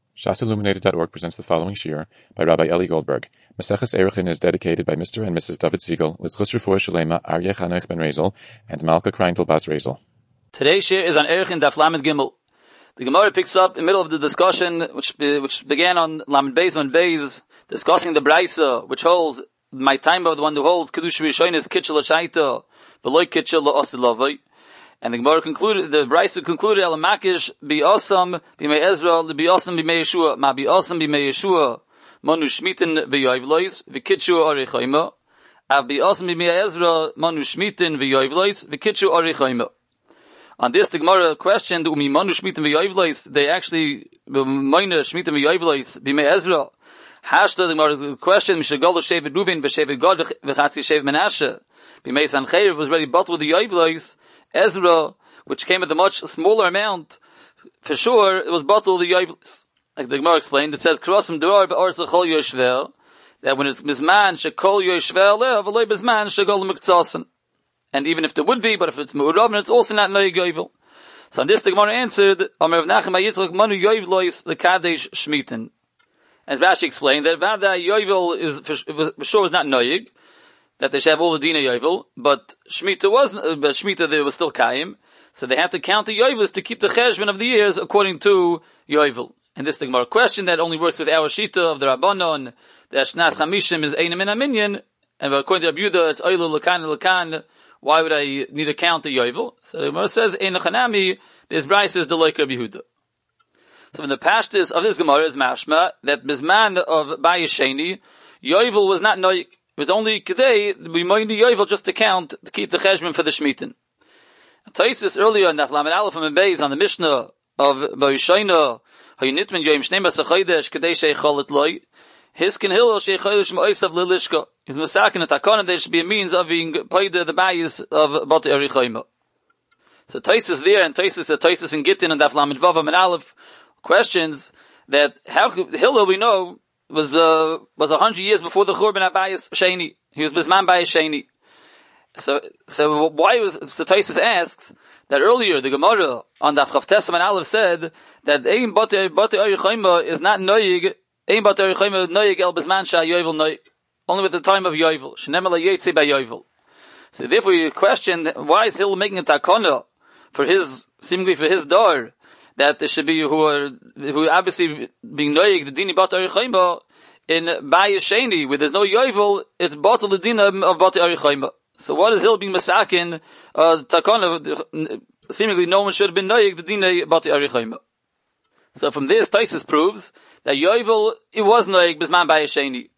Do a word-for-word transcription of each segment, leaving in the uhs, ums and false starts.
Shas Illuminated dot org presents the following shir by Rabbi Eli Goldberg. Maseches Erechin is dedicated by Mister and Missus David Siegel, L'zchus Refuah Shalema, Aryeh Chanech ben Rezel, and Malka Kreintel Bas Rezel. Today's shir is on Erechin Daf Lamed Gimel. The Gemara picks up in the middle of the discussion, which which began on Lamed Beis on Beis, discussing the Braisa, which holds, my time of the one who holds, Kedusha Rishon is Kitchel L'Shaita, V'loi Kitchel L'Osilavai. And the Gemara concluded, the Braisa concluded, El Makish bi Osam b'mei Ezra, bi Osam b'mei Yeshua, ma bi Osam b'mei Yeshua, manu shmitin v'yoyvlois, v'kitshu arichayma, av bi Osam b'mei Ezra, manu shmitin v'yoyvlois, v'kitshu arichayma. On this, the Gemara questioned, umi manu shmitin v'yoyvlois, they actually, meine shmitin v'yoyvlois, b'mei Ezra. Hashta, the Gemara questioned, mishagol shevet Reuven, v'shevet Gad, v'chatzi shevet Menashe, b'mei Sancheir was already bottled with the yoyvlois. Ezra, which came at a much smaller amount, for sure, it was bottled the yoyvlis. Like the Gemara explained, it says, Krosim durar be'orsa chol yoshvel, that when it's bizman shekol yoshvel lev, v'loi bizman shekol mikzasen. And even if there would be, but if it's mu'urav, it's also not noyig yoyvel. So on this, the Gemara answered, Amar Avnachem HaYitzchak manu yoyvlois the kadesh shmiten. As Rashi explained, that vada yoyvel is, for, for sure, is not noyig, that they should have all the Dina Yovel, but Shemitah was, uh, but Shemitah there was still Kaim, so they had to count the Yovelis to keep the Cheshvan of the years according to Yovel. And this is the Gemara question that only works with our Shita of the Rabbanon, the Ashnas Chamishim is Einem in a Minyan, and according to Rabbi Yehuda, it's Oylu Lakan Lakan, why would I need to count the Yovel? So the Gemara says, Ein Chanami, this Bryce is the like Rabbi Yehuda. So in the pashtus of this Gemara is mashma, that Bizman of Bayesheni, Yovel was not Noik. It was only today we might the yovel just to count to keep the cheshbon for the shmitin. Taisus earlier in Daf Lamed Aleph and Beis on the Mishnah of Barishayna Hayinitmin Yom Shneimasa Chaydesh Kadei Sheicholet Loi Hiskin Hillel Sheicholesh Ma'osav Lilishka. He's masakin at Takana. There should be a means of being paid the bayis of Bat Erichayma. So Taisus there and Taisus at Taisus and Gittin and Daf Lamed Vav and Aleph questions that how Hillel we know was uh, was a hundred years before the Churban Abayis Sheni. He was Bisman Bayis Sheni. So, so why was, so Taisus asks, that earlier the Gemara on the Chav Tesam and Aleph said, that Ein Bate Bate Arichayma is not Noyig, Ein Bate Arichayma Noyig El Bisman Shah Yovel Noyig. Only with the time of Yovel. Shenemela Yetze By Yovel. So therefore you question, why is Hill making a takana for his, seemingly for his door, that there should be who are who are obviously being noyig the dini bat arichayma in bayis sheni where there's no yovel, it's batal the dina of bat arichayma. So what is Hill being masakin uh, takana? Seemingly no one should have been noyig the dina bat arichayma. So from this, Taisus proves that yovel it was noyig bisman bayis sheni,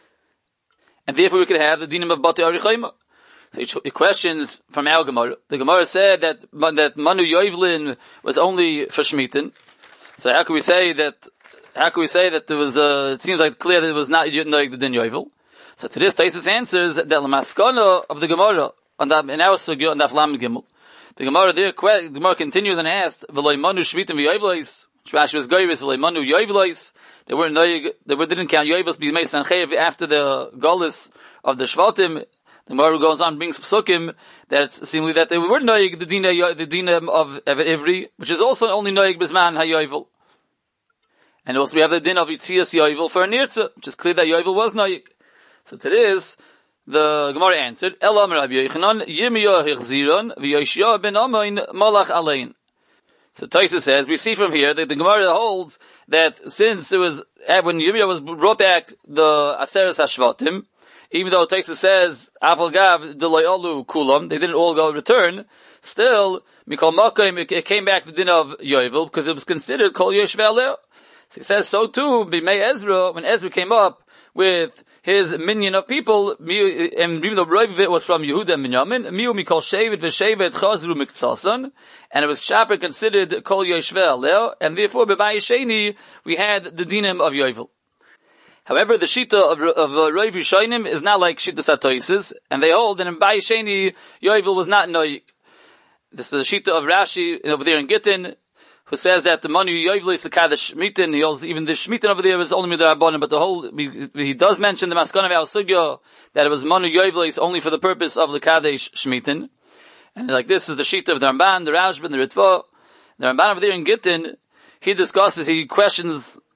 and therefore we could have the dina of bat arichayma. So he questions from our Gemara. The Gemara said that that Manu Yovelin was only for Shmitin. So how can we say that? How can we say that there was? Uh, it seems like clear that it was not Noig the Din Yovel. So to this, Taisus answers that the Maskana of the Gemara on that in our Sugya on Daf Lamed Gimel. The Gemara there, the Gemara continues and asked, "V'loy Manu Shmitin v'Yovelis." Rashi was goyvis v'loy Manu Yovelis. They weren't Noig. They didn't count Yovelis because Mei Sanchev after the Golis of the Shvatim. The Gemara goes on, brings psukim that it's seemingly that they were noyig the dina the dina of Ivri, which is also only noyig bisman hayovel, and also we have the din of Yitzias yovel for a nirtza, which is clear that yovel was noyig. So to this, the Gemara answered, Elam Rabbi Yochanan Yirmiyah hichziron v'Yoshia ben Amain malach alein. So Taisus says we see from here that the Gemara holds that since it was when Yirmiyah was brought back the Aseres Hashvatim, even though Taisus says, Aval Gav, Deloyalu Kulam, they didn't all go return, still, Mikol Makim, it came back to the din of Yovel, because it was considered Kol Yeshvel Leo. So he says, so too, B'mei Ezra, when Ezra came up with his minion of people, and even though Rav of it was from Yehuda and Binyamin, Miu Mikol Shevet V'Shevet Chazru Miktsasan, and it was Shaper considered Kol Yeshvel Leo, and therefore, B'mei Sheni, we had the dinim of Yovel. However, the Shita of, of uh, Rav Yishayim is not like Shita Satoises, and they hold that in Bayis Sheni, Yovel was not Noyik. This is the Shita of Rashi over there in Gittin, who says that the Manu Yovel is the Kaddish Shmitin. He holds even the Shmitin over there is only Midrabanan, but the whole, he, he does mention the Maskana of Al Sugya, that it was Manu Yovel is only for the purpose of the Kaddish Shmitin. And like this is the Shita of the Ramban, the Rashba, and the Ritva. The Ramban over there in Gittin, he discusses, he questions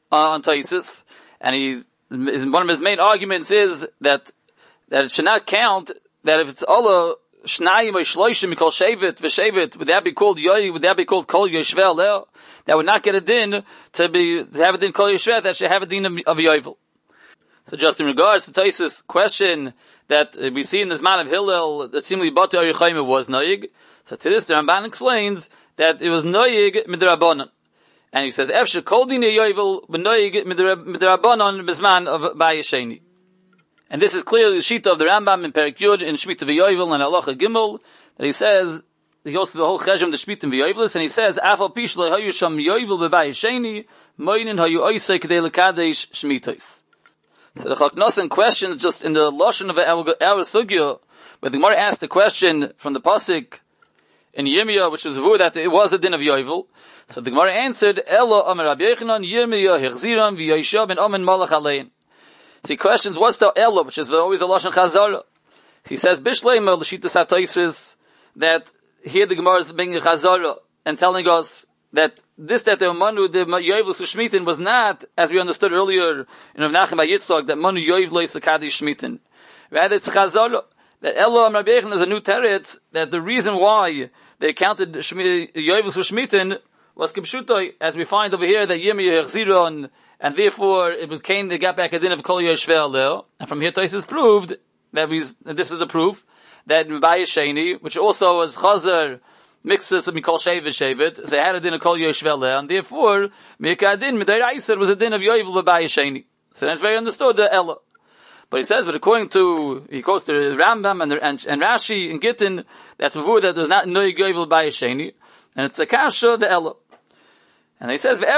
uh, on Taisus, and he, one of his main arguments is that, that it should not count, that if it's Allah, Shnayim or Shloishim, Mikol Shevet, V'Shevet, would that be called Yoy, would that be called Kol Yeshvel there? That would not get a din to be, to have a din Kol Yeshvel, that should have a din of, of Yovel. So just in regards to Taisus' question that uh, we see in this man of Hillel, that seemingly Bati Arichayim was Noyig, so to this the Ramban explains that it was Noyig Midrabanan. And he says, Efshe Kol Din Yovel, B'Noyig Midrabanan Bizman of Bayesheni. And this is clearly the Shita of the Rambam in Perek Yud, in Shemitah V'Yovel, and Halacha Gimel, that he says, he goes through the whole Cheshem, the Shemitah V'Yovelis, and he says, Afal Pish Le'hayu Sham Yovel B'Bayesheni, Moinin Hayu Oisei K'dei L'Kadesh Shemitais. So the Chaknosan questions just in the Lashon of our Sugya, where the Gemara asked the question from the Pasuk in Yirmiyah, which was vur that it was a din of Yovel. So the Gemara answered, Elo Amar Rabbi Yechanan, Yirmiyah Hichziram V'Yosha Ben Amen Malach Alein. So he questions, what's the Elo, which is always a Lashon Chazara. He says, Bishleima L'shita Sataisis, that here the Gemara is being a Chazara, and telling us that this, that the Manu, the Yovel Shmitin was not, as we understood earlier in Rav Nachum Yitzchak, that Manu Yovel is the Kaddish Shmitin. Rather, it's Chazara, that Elo Amar Rabbi Yechanan is a new teretz, that the reason why they counted Yovel Shmitin was Kipshutoi, as we find over here that Yirmiyah Hechziron, and therefore it became the gap back a din of Kol Yoshvel there. And from here Taisus proved that we, this is the proof, that Bayesheni, which also was Chazer, mixes of Mikol Shevet Shevet, so they had a din of Kol Yoshvel there, and therefore, Mikad din, Midayaiser was a din of Yovel Bayesheni. So that's very understood, the Ella. But he says, but according to, he quotes the Rambam and, the, and, and Rashi and Gittin, that's before that there's not Noy Yovel Bayesheni, and it's a Kasha, the Ella. And he says,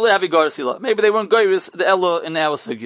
maybe they weren't goyris the Ella in our sugya.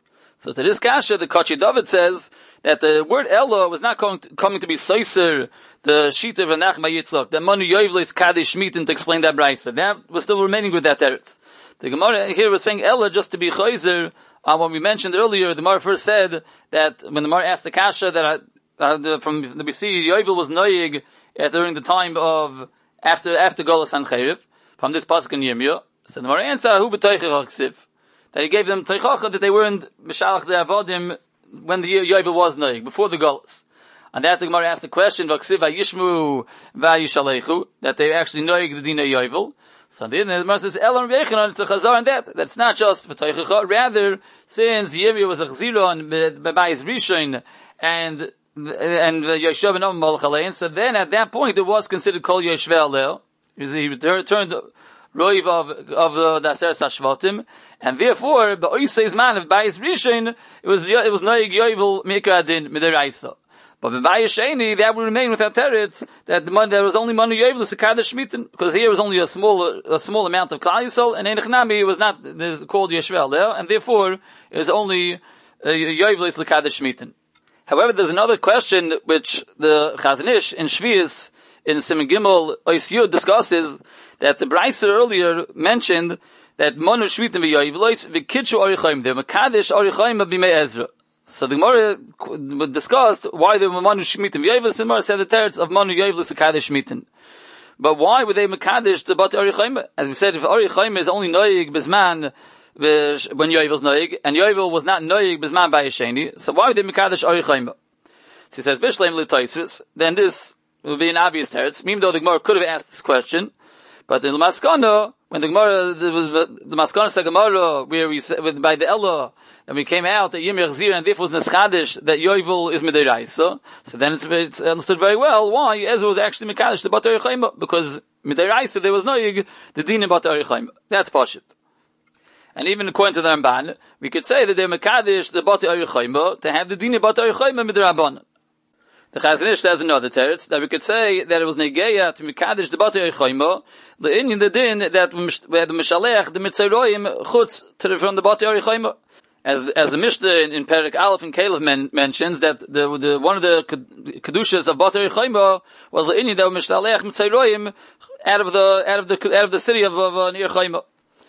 So to this kasha, the Kachi David says that the word Ella was not coming to, coming to be soiser, the sheet of Nachma Yitzchak, that Manu Yovel Kaddish Shmitin to explain that brayso. That was still remaining with that teretz. The Gemara here was saying Ella just to be chayzer. Uh, when we mentioned earlier, the Gemara first said that when the Gemara asked the kasha that uh, the, from the B C Yovel was noyig uh, during the time of after after Golas and Chayriv. From this pasuk in Yirmiyah, so the Gemara answer who b'toichach ksiv, that he gave them teichacha that they weren't mishalach the avodim when the Yovel was noig before the Golas, and that the Gemara asked the question v'ksiv vayishmu vayishalechu, that they actually noig the dina Yovel. So then the Gemara says Elam Yechanan, it's a chazar in that that's not just b'toichacha, rather since Yirmiyah was a chziron b'bayis rishon and and Yoshev ben Amen Malach Alein, so then at that point it was considered Kol Yoshvel there. He returned Roiv of of the Aseret Hashvatim, and therefore the Oisei's man of Bayis Rishon, it was it was Noig Yovel Mikadin Midiraisa. But in Bayis Sheni, that would remain without teretz that the money there was only money Yovel to Kaddish Shmitin, because here was only a small a small amount of Klal Yisrael, and Einachnami was not called Yeshvel there, and therefore it was only Yovel to Kaddish Shmitin. However, there's another question which the Chazon Ish in Shvius in Siman Gimel Ois Yud discusses, that the Brayser earlier mentioned that Manu Shmitin v'Yovelos v'Kidshu Arichayim, the Mekadesh Arichayim b'Mei Ezra. So the Gemara discussed why they were Manu Shmitin v'Yovelos, and the Gemara said the teretz of Manu Yovelos v'Kadesh Shmitin. But why would they Mekadesh the Bat Arichayim? As we said, if Arichayim is only Noig Bizman when Yovel's Noig, and Yovel was not Noig Bizman Bayesheni, so why would they Mekadesh Arichayim? So he says, Bishleim L'Taisus, then this it would be an obvious teretz, even though the Gemara could have asked this question. But in the Maskana, when the Gemara, there was the Maskana said Gemara, where we said, with, by the Ella, and we came out that Yirmiyah Chzir, and therefore was Neschadish, that Yovel is Midiraisa. So then it's, it's understood very well why Ezra was actually Mekadesh, the Bat Arichayim, because Midiraisa, there was no Yig, the Din in Bat Arichayim. That's Pashit. And even according to the Ramban, we could say that they're Mekadesh, the Bat Arichayim, to have the Din in Bat Arichayim Midrabanan. The Chazon Ish says another teretz that we could say that it was negeya to mikadesh the batei chayma, the inyan the din that we had the mishalech the mitzaroyim chutz to the, from the batei chayma, as as the Mishnah in, in Perek Aleph and Caleb men, mentions that the the one of the kedushas of batei chayma was the inyan that mishalech mitzaroyim out of the out of the out of the city of, of uh, near chayma.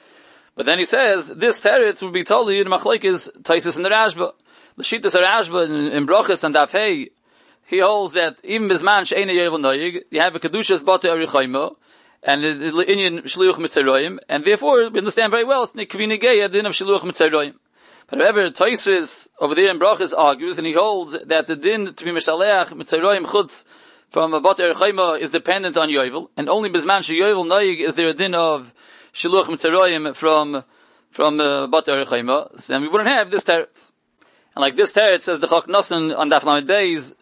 But then he says this teretz would be totally in machlekes Taisus and the Rashba, the Shittas Rashba in, in Brochus and Dafhei. He holds that even bisman she'ena yovel noyig, you have a kedushas batei arichayma, and Indian Shluch Mitzrayim, and therefore we understand very well it's Nikvinigei din of Shluch Mitzrayim. But however, Tosfos over there in Brachas argues, and he holds that the din to be Mishaleach Mitzrayim Chutz from a Bat Erechayma is dependent on Yovel, and only Bizman Sheyovel Noig is there a din of Shluch Mitzrayim from from uh, Bat Erechayma. So then we wouldn't have this teretz. And like this teretz says the Chok Nosson on Daf Lamed Beis,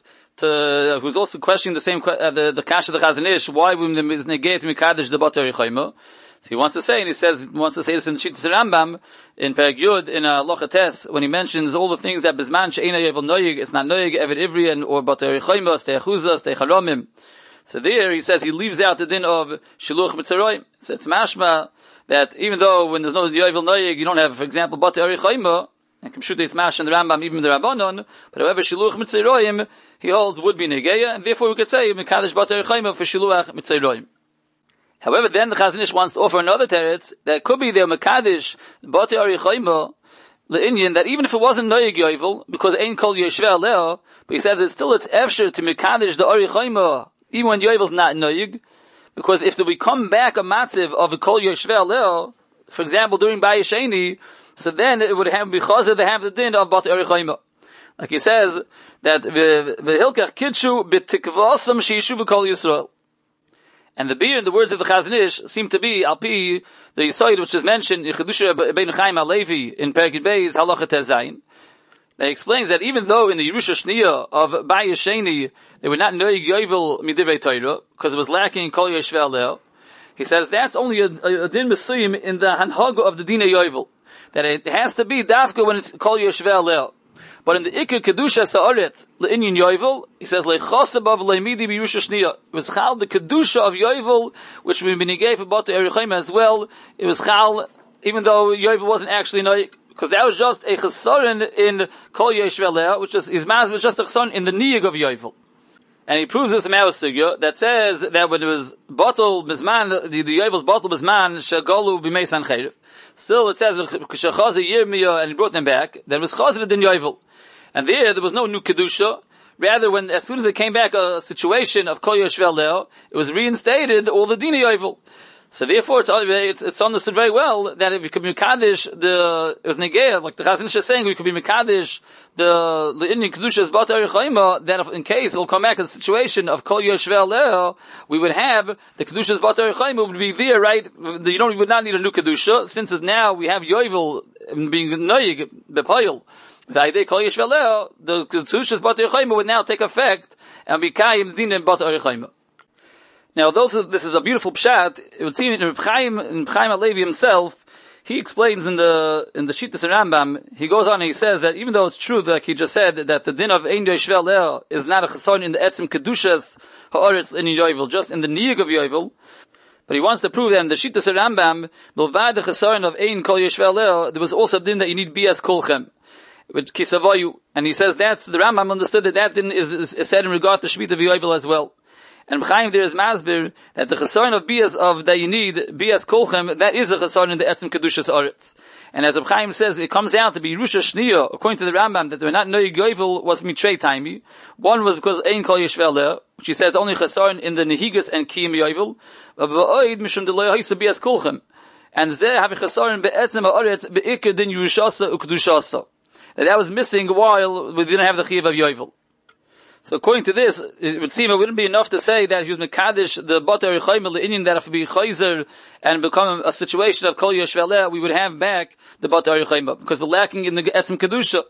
to who's also questioning the same uh, the the Kasha of the Chazon Ish, why would is negate Mikadosh the Bat Erechayma? So he wants to say, and he says, he wants to say this in the Shittas Rambam, in Perek Yud, in uh, Lochates, when he mentions all the things that Bizman She'ena Yovel Noyig, it's not Noyig, Eved Ivrian, or Bat Erechayma, Stei Achuzah, Stei Charomim. So there, he says, he leaves out the din of Shiluch Mitzrayim. So it's mashma, that even though when there's no Yovel Noyig, you don't have, for example, Bat Erechayma, and Kamshut it's mash in the Rambam, even the Rabbanon, but however, Shiluch Mitzrayim, he holds would be Negeya, and therefore we could say, Mekadosh Bat Erechayma for Shiluach Mitzrayim. However, then the Chazon Ish wants to offer another teretz that could be their Mekadosh Batei Arichayma le'inyan, that even if it wasn't Noyeg Yovel, because Ein Kol Yeshveh Leo, but he says that still it's efshir to Mekadosh the Arichayma even when Yovel's not Noyeg, because if we come back a matziv of a Kol Yeshveh Leo, for example during Bayis Sheni, so then it would have because they have the din of Batei Arichayma. Like he says that the Hilkach Kidshu b'tikvasam sheishu v'Kol Yisrael. And the beer in the words of the Chazon Ish seem to be Alpi, the Yisoid which is mentioned in Chedusha Bein Chaim HaLevi in Perek Beis Halacha Tezayin. That explains that even though in the Yerusha Shniya of Bayis Sheni they were not Noyeg Yovel Midivrei Torah because it was lacking Kol Yeshveh Leo, he says that's only a, a, a din Mesuyim in the Hanhaga of the Dina Yovel, that it has to be Dafka when it's Kol Yeshveh Leo. But in the Iker Kedusha Sa'aret Le'inyin Yovel, he says Le'chosabav Le'midi B'Yerusha Shniya. It was Chal the Kedusha of Yovel, which we benigay for Batei Arichayma as well. It was Chal, even though Yovel wasn't actually Noyek, because that was just a Chesaron in Kol Yeshveh Leo, which is his mass was just a Chesaron in the Niyag of Yovel. And he proves this in Ma'asugya that says that when it was bottle Bizman, the, the Yovel's bottle Bizman Shagolu B'Meisan Chayrev. Still, it says K'Shachazi Yirmiyah, and he brought them back. That was Chazir Din Yovel. And there, there was no new Kedusha. Rather, when, as soon as it came back a situation of Kol Yeshveh Leo, it was reinstated all the Dina Yovel. So therefore, it's, it's, it's understood very well that if you could be Mekadosh, the, it was Negeah, like the Chazon Ish is saying, we could be Mekadosh, the, the Indian Kedusha's Batei Arichayma, that if, in case it'll come back a situation of Kol Yeshveh Leo, we would have, the Kedusha's Batei Arichayma would be there, right? You don't, you would not need a new Kedusha, since now we have Yovel being Noyeg, Bepayil. The idea Kol Yeshveh Leo, the Kedusha's Batei Arichayma would now take effect, and be Kayim Din in Batei Arichayma. Now, those are, this is a beautiful pshat. It would seem in Reb Chaim, in Reb Chaim HaLevi himself, he explains in the in the Shittas Rambam, he goes on and he says that even though it's true that he just said that the din of Ein Yeshveh Leo is not a chesaron in the etzim kedushas ha'aretz in Yovel, just in the niyug of Yovel, but he wants to prove that in the Shittas Rambam, milvad the chesaron of Ein Kol Yeshveh Leo, there was also a din that you need bias kolchem with kisavayu, and he says that's the Rambam understood that that din is, is, is said in regard to Shmita of Yovel as well. And Chaim there is masbir that the chesaron of bias of that you need bias kolchem, that is a chesaron in the etzim kedushas aretz. And as Chaim says, it comes down to be Yerusha Shniya according to the Rambam that they were not Noyeg Yovel was mitrei taimi. One was because Ein Kol Yeshveh Leo, which he says only chesaron in the nehigas and kiyim Yovel. But va'oid mishum de lo yahisa bias kolchem, and zeh have a chesaron be'etzim ha'aretz be'ikar din Yerushasa u'kedushasa. That that was missing while we didn't have the chiyuv of Yovel. So according to this, it would seem it wouldn't be enough to say that he was Mekadosh, the Batei Arichayma, the Indian that if be Chayzer and become a situation of Kol Yeshveh Leo, we would have back the Batei Arichayma, because we're lacking in the Etzim Kedusha.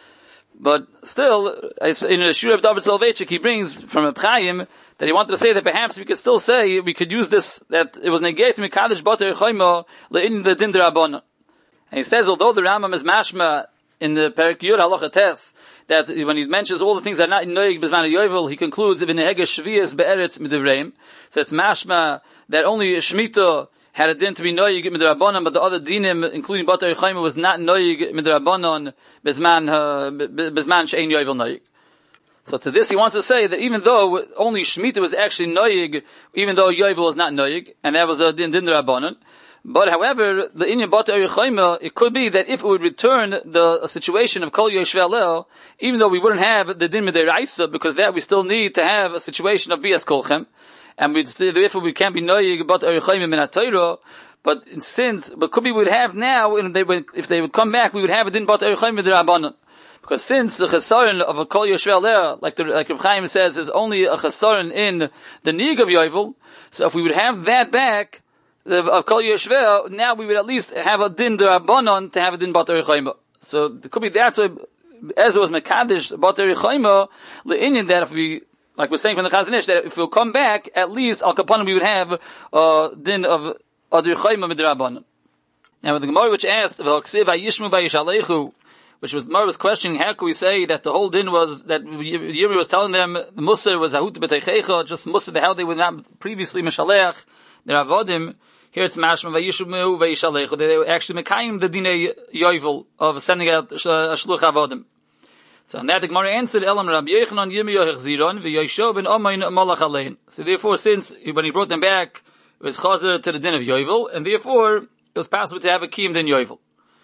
But still, in a Shur of David Soloveitchik, he brings from a Chaim that he wanted to say that perhaps we could still say, we could use this, that it was Negeit Mekadosh Batei Arichayma, the Indian the Din D'Rabbanan. And he says, although the Rambam is mashma in the Perek Yud Halacha Tes, that when he mentions all the things that are not in Noyeg B'zman Yovel, he concludes in Nehege Shvias Be'eretz Midivreim. So it's mashma that only Shemitah had a din to be Noyeg Midrabanan, but the other dinim, including Batei Arichayma, was not Noyeg Midrabanan B'zman B'zman She'ein Yovel Noyeg. So to this he wants to say that even though only Shemitah was actually Noyeg, even though Yovel was not Noyeg, and that was a din din Rabbanan. But however, the Inyan Batei Arichayma, it could be that if it would return the a situation of Kol Yeshveh Leo, even though we wouldn't have the Din Midei Raisa, because that we still need to have a situation of Bias Kolchem, and we therefore we can't be noyig about Erichayim in Torah. But since, but could be we would have now, if they would, if they would come back, we would have it in about Erichayim with the Rabbanon. Because since the chesaron of a Kol Yishvel there, like the, like Reb Chaim says, is only a chesaron in the Nig of Yovel, so if we would have that back, the, of Kol Yishvel, now we would at least have a din d'Rabbanon to have a din Bat Erichayim. So it could be that's why Ezra was Mekadesh Bat Erichayim, the Indian that if we, like we're saying from the Chazon Ish, that if we'll come back, at least Al Kapanim we would have a uh, din of Ad Erichayim with Rabbanon. Now with the Gemara which asked, V'Oksiv Vayishmu Vayishalechu, which was Gemara was questioning, how could we say that the whole din was that Yirmi was telling them the Musar was Ahut B'Teichecha, just Musar how they were not previously Meshalech, the Ravodim. Here it's Mashma Vayishmu Vayishalechu. They were actually Mekayim the Dinei Yovel of sending out a Shluch Avodim. So and that the Gemara answered, Elam Rabbi Yechanan Yirmi Yochech Ziron V'Yosho Ben Omayin Malach Alein. So therefore, since when he brought them back, it was chazer to the din of Yovel, and therefore it was possible to have a kiyum din Yovel.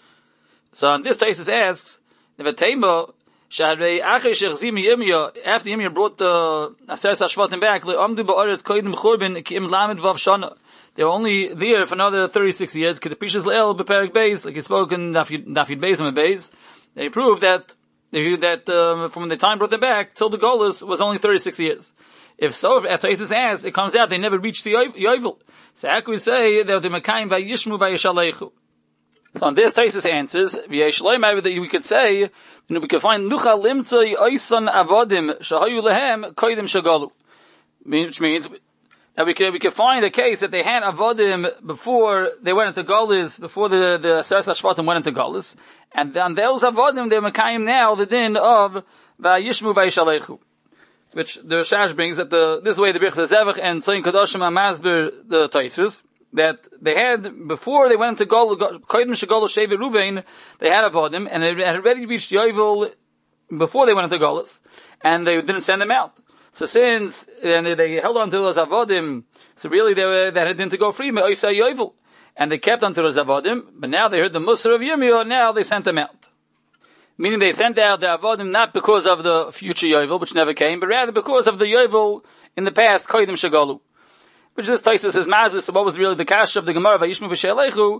So on this basis asks, the Vatema, Shadrei Achei Shechzim Yirmiyah, after Yirmiyah brought the Aseres HaShvatim back, Le'omdu Ba'aretz Koidim Churban Kiyim Lamed Vav Shana. They were only there for another thirty-six years. Kedapishas Le'el Beperek Beis, like he spoke in Dafyid Beis and Beis. They proved that they, that um, from the time brought them back till the Golus was only thirty-six years. If so, as Taisus asked, it comes out they never reached the Yovel. So how can we say that the Mekayim Vayishmu Vayishalechu? So on this Taisus answers, that we could say, you know, we could find Nucha Limtza Oisan Avodim Shahayu Lehem Koidim Shagalu. Which means that we could, we could find a case that they had Avodim before they went into Golis, before the, the Aseres HaShvatim went into Golis. And on those Avodim, they're Mekayim now the din of Vayishmu Vayishalechu. Which the Rashash brings that the, this way the Birchas Zevach and Tzayin Kadoshim Amazber, the Taisus, that they had, before they went into Gol, Koidim Shegol Shevi Ruvain, they had Avodim, and they had already reached Yovel before they went into Golis, and they didn't send them out. So since, and they held on to those Avodim, so really they were, they didn't go free, Me'oisai Yovel, and they kept on to those Avodim, but now they heard the Musar of Yirmiyah, now they sent them out. Meaning they sent out the Avodim not because of the future Yovel, which never came, but rather because of the Yovel in the past, Koidim Shagalu. Which this Taisus says, Mazis, so what was really the kash of the Gemara, Vayishmu V'Shelechu,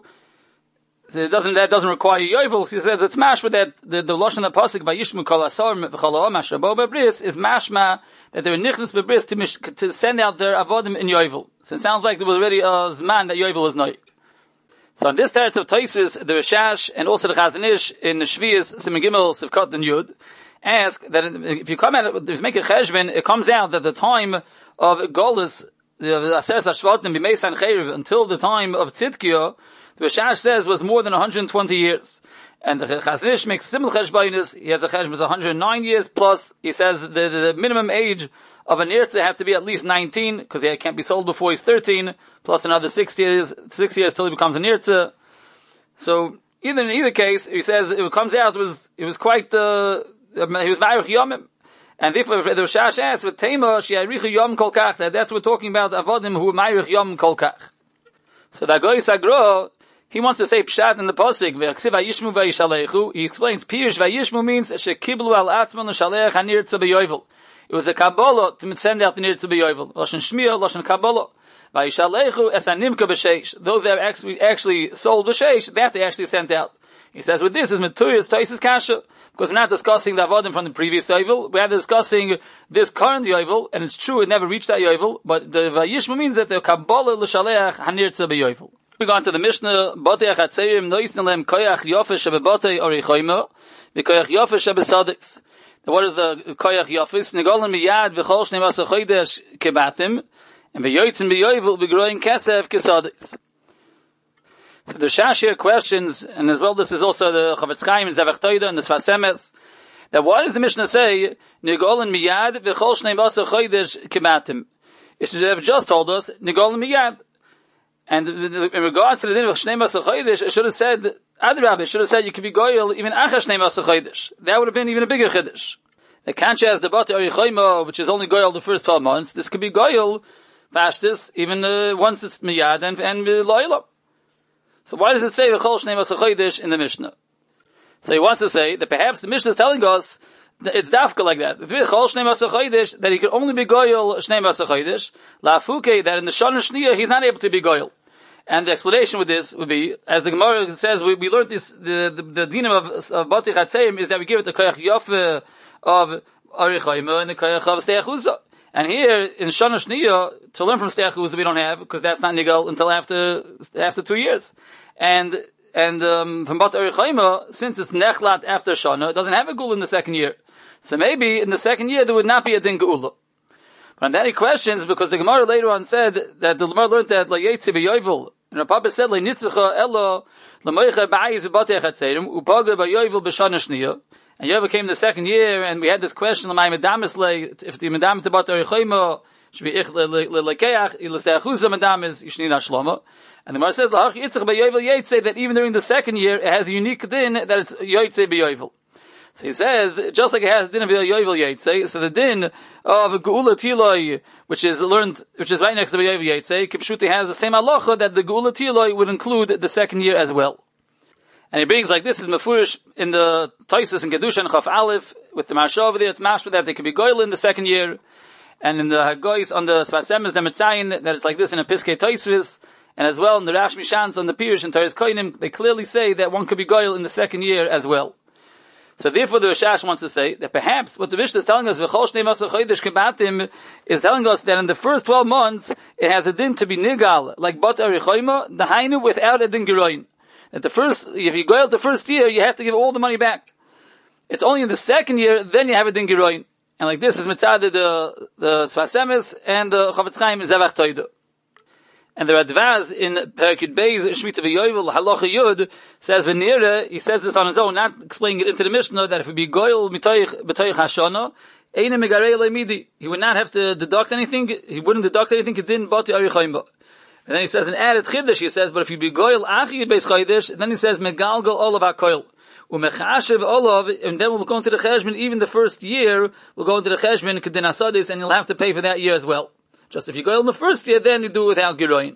so it doesn't, that doesn't require Yovel, so he says it's mashma that the, the Lashon HaPasuk, Vayishmu Kol Asar V'Chol Ha'om Asher Bo B'Bris, is mashma that they were nichnas B'Bris to, mish, to send out their Avodim in Yovel. So it sounds like there was already a Zman that Yovel was noik. So on this teretz of Taisus, the Rashash and also the Chazon Ish in the Shvius Siman Gimel Sivkot and Yud ask that if you come at it, if you make a cheshbon, it comes out that the time of Golus, the Aseres HaShvatim B'Meis HaCherev, until the time of Tzidkiah, the Rashash says was more than one hundred twenty years. And the Chazon Ish makes similar cheshbonis. He has a cheshbon of one hundred nine years plus. He says the, the, the minimum age of a nirtzah have to be at least nineteen, because he can't be sold before he's thirteen, plus another six years, six years till he becomes a nirtzah. So, either in either case, he says it comes out, it was, it was quite, uh, he was ma'arich yomim. And if the Rashash asks, with Tema, she'arichu yom kol kach, that's what we're talking about, avodim who are ma'arich yom kol kach. So the Agoy Sagro, he wants to say pshat in the pasuk, ve'aksiv vayishmu vayishalechu. He explains, Pirish vayishmu means, she'kiblu al atzman l'shalech hanirtzah b'yovel. It was a Kabbalah to send out the Nirtzah B'Yovel. Lashon Shmiya, Lashon Kabbalah. Vayishalechu es animka b'sheish. Those that actually, actually sold b'sheish, that they actually sent out. He says, with this is Maturias Taisus Kasha, because we're not discussing the Avodim from the previous Yovel, we are discussing this current Yovel, and it's true, it never reached that Yovel, but the Vayishma means that the Kabbalah l'shaleach hanirtzah b'Yovel. We go on to the Mishnah, Botei achatzerim noisen lem koyach yofesh shebebotei orichoyma, v'koyach yofesh shebesadis. What is the koyach yofis? Negolim miyad v'chol shnei masach chodesh kebatim, and v'yoytzim b'yovel v'groyin kesef kesadis. So the Shash here questions, and as well this is also the Chavetz Chaim and Zevach Toida and the Sfas Emes, that why does the Mishnah say, Negolim miyad v'chol shnei masach chodesh kebatim? It should have just told us, Negolim miyad. And in regards to the din of shnei masach chodesh, it should have said, Adrab, it should have said you could be goyel even achas shnei masach chodesh. That would have been even a bigger chiddush. The kancha has the bati orichoyma, which is only goyel the first twelve months. This could be goyel pashtis even uh, once it's miyad and and loyla. So why does it say v'chol shnei masach chodesh in the Mishnah? So he wants to say that perhaps the Mishnah is telling us it's dafka like that. That he could only be goyal shnei masach chodesh. La'afuke, that in the Shana Shniya he's not able to be goyal. And the explanation with this would be, as the Gemara says, we, we learned this, the, the, the dinam of, of Bati Chatzeim is that we give it the koyach yofe of Arichayma and the koyach of Stei Achuzah. And here, in Shana Shniya, to learn from Stei Achuzah we don't have, because that's not nigal until after, after two years. And, and, um, from Bati Arichayma, since it's nechlat after Shana, it doesn't have a gula in the second year. So maybe in the second year there would not be a din geula. But then he questions, because the Gemara later on said that the Gemara learned that Layetzi b'yovel, and the Papa said Layitzicha elo l'moicha b'ayis v'batei chatzerim upaga b'yovel b'shana shniya. And Yovel came the second year, and we had this question: L'may medamis le if the medam tebat arichayma should be ich lekeach ilastei achuzah medam is yishnina shloma. And the Gemara says l'hach yitzich b'yovel yetze, that even during the second year it has a unique din that it's yetze b'yovel. So he says, just like it has din of Yovel Yetze, so the din of Geula Tiloi, which is learned, which is right next to Yovel Yetze, Kipshuti has the same halacha that the Geula Tiloi would include the second year as well. And he brings like this is Mefurish in the Taisus and Kedusha and Chaf Aleph, with the Marsha over there, it's mashma that they could be Goyal in the second year, and in the Hagoyis on the Svasem is the Metzayin, that it's like this in a Piskei Taisus, and as well in the Rash Mishans on the Pirish and Teres Koinim, they clearly say that one could be Goyal in the second year as well. So therefore the Rishash wants to say that perhaps what the Mishnah is telling us, V'chol shnei masach chodesh kebatim, is telling us that in the first twelve months, it has a din to be nigal, like bat arichayma, the hainu without a din geroin. That the first, if you go out the first year, you have to give all the money back. It's only in the second year, then you have a din geroin. And like this is mitzad the, the Svasemis and the Chavetz Chaim in Zevach Toida. And the Radvaz in Perikid Beis Shmita v'Yovel Halacha Yud says Venera, he says this on his own, not explaining it into the Mishnah, that if it be Goyel B'toich Hashana, Eina Megarei Leimidi, he would not have to deduct anything, he wouldn't deduct anything, it didn't Bati Arichayma. And then he says an added Chiddush, he says, but if you be Goyel Achi Beis Chaydish, then he says Megalgal Olav HaKoyel. Umechashev Olav, and then we'll go into the Cheshbon, even the first year, we'll go into the Cheshbon, Kedin Asadis, and you'll have to pay for that year as well. Just if you go in the first year, then you do it without Giroin.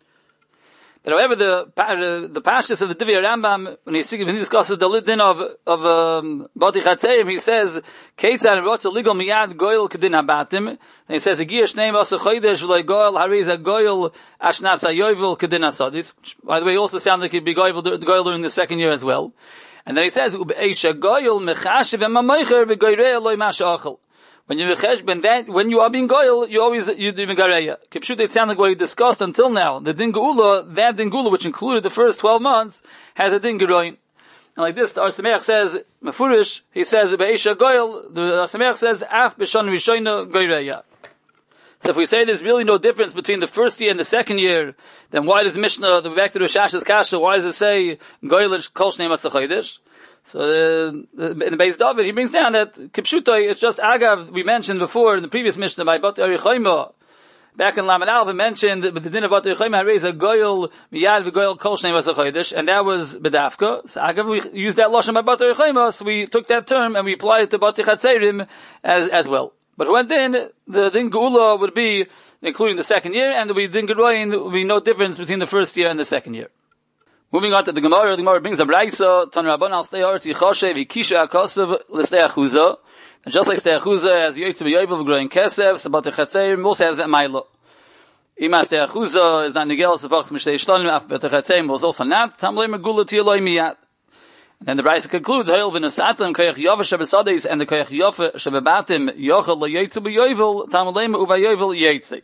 But however, the the, the Pashtus of the Divya Rambam, when he, when he discusses the din of of um, Bati Chatzeim, he says, Keitzad Rotza Ligal Miyad Goyel Kedin Habatim. And he says, Agir Shnei Masa Chodesh V'loi Goyel Hariza Goyel Ashnas HaYovel Kedin Hasadis. By the way, it also sounds like he'd be Goyel during the second year as well. And then he says, Ube'esha Goyel Mechashev Emamaycher V'goyrei Eloi Masha Achel. When you when that when you are being goyal, you always you do megareya. Kipshut, it sounds like what we discussed until now. The din geula, that din geula, which included the first twelve months, has a din geroin. And like this, the Ar Sameach says mefurish. He says be'isha goyal. The Ar Sameach says af b'shon rishoyna goyreya. So if we say there's really no difference between the first year and the second year, then why does Mishnah, the back to the Shash's Kasha, why does it say goyelish kol shnei masach chodesh? So uh, in the Beis David, he brings down that Kipshutai, it's just Agav, we mentioned before in the previous Mishnah by Bat Arichayma. Back in Lamed Al, we mentioned that the din of Bat Arichayma had raised a Goyel, Miyad v'Goyel Kol Shnei Masach Chodesh, and that was Bedafka. So Agav, we used that Lashon by Bat Arichayma, so we took that term and we applied it to Bat Chatzerim as, as well. But when then, the din Geula would be, including the second year, and the din Geroin, there would be no difference between the first year and the second year. Moving on to the Gemara, the Gemara brings a Braisa, Tan Rabban al Stei Artz Yichoshev Yikisha Akosav L'Stei Achuzah. And just like Stei Achuzah has Yoytze B'Yovel V'Groin Kesef, Sabat Echatzeim also has that Mailo. Ima Stei Achuzah is not Nigel, Savach Mishtei Shlonim, Af Bet Echatzeim was also not, Tamlei Megula Tiyoloi Miyat. And then the Braisa concludes, Hayol V'Nesatim Koyach Yova Shabesades and the Koyach Yofa Shabebatim Yochel L'Yoytze B'Yovel, Tamlei Uvayovel Yoytze.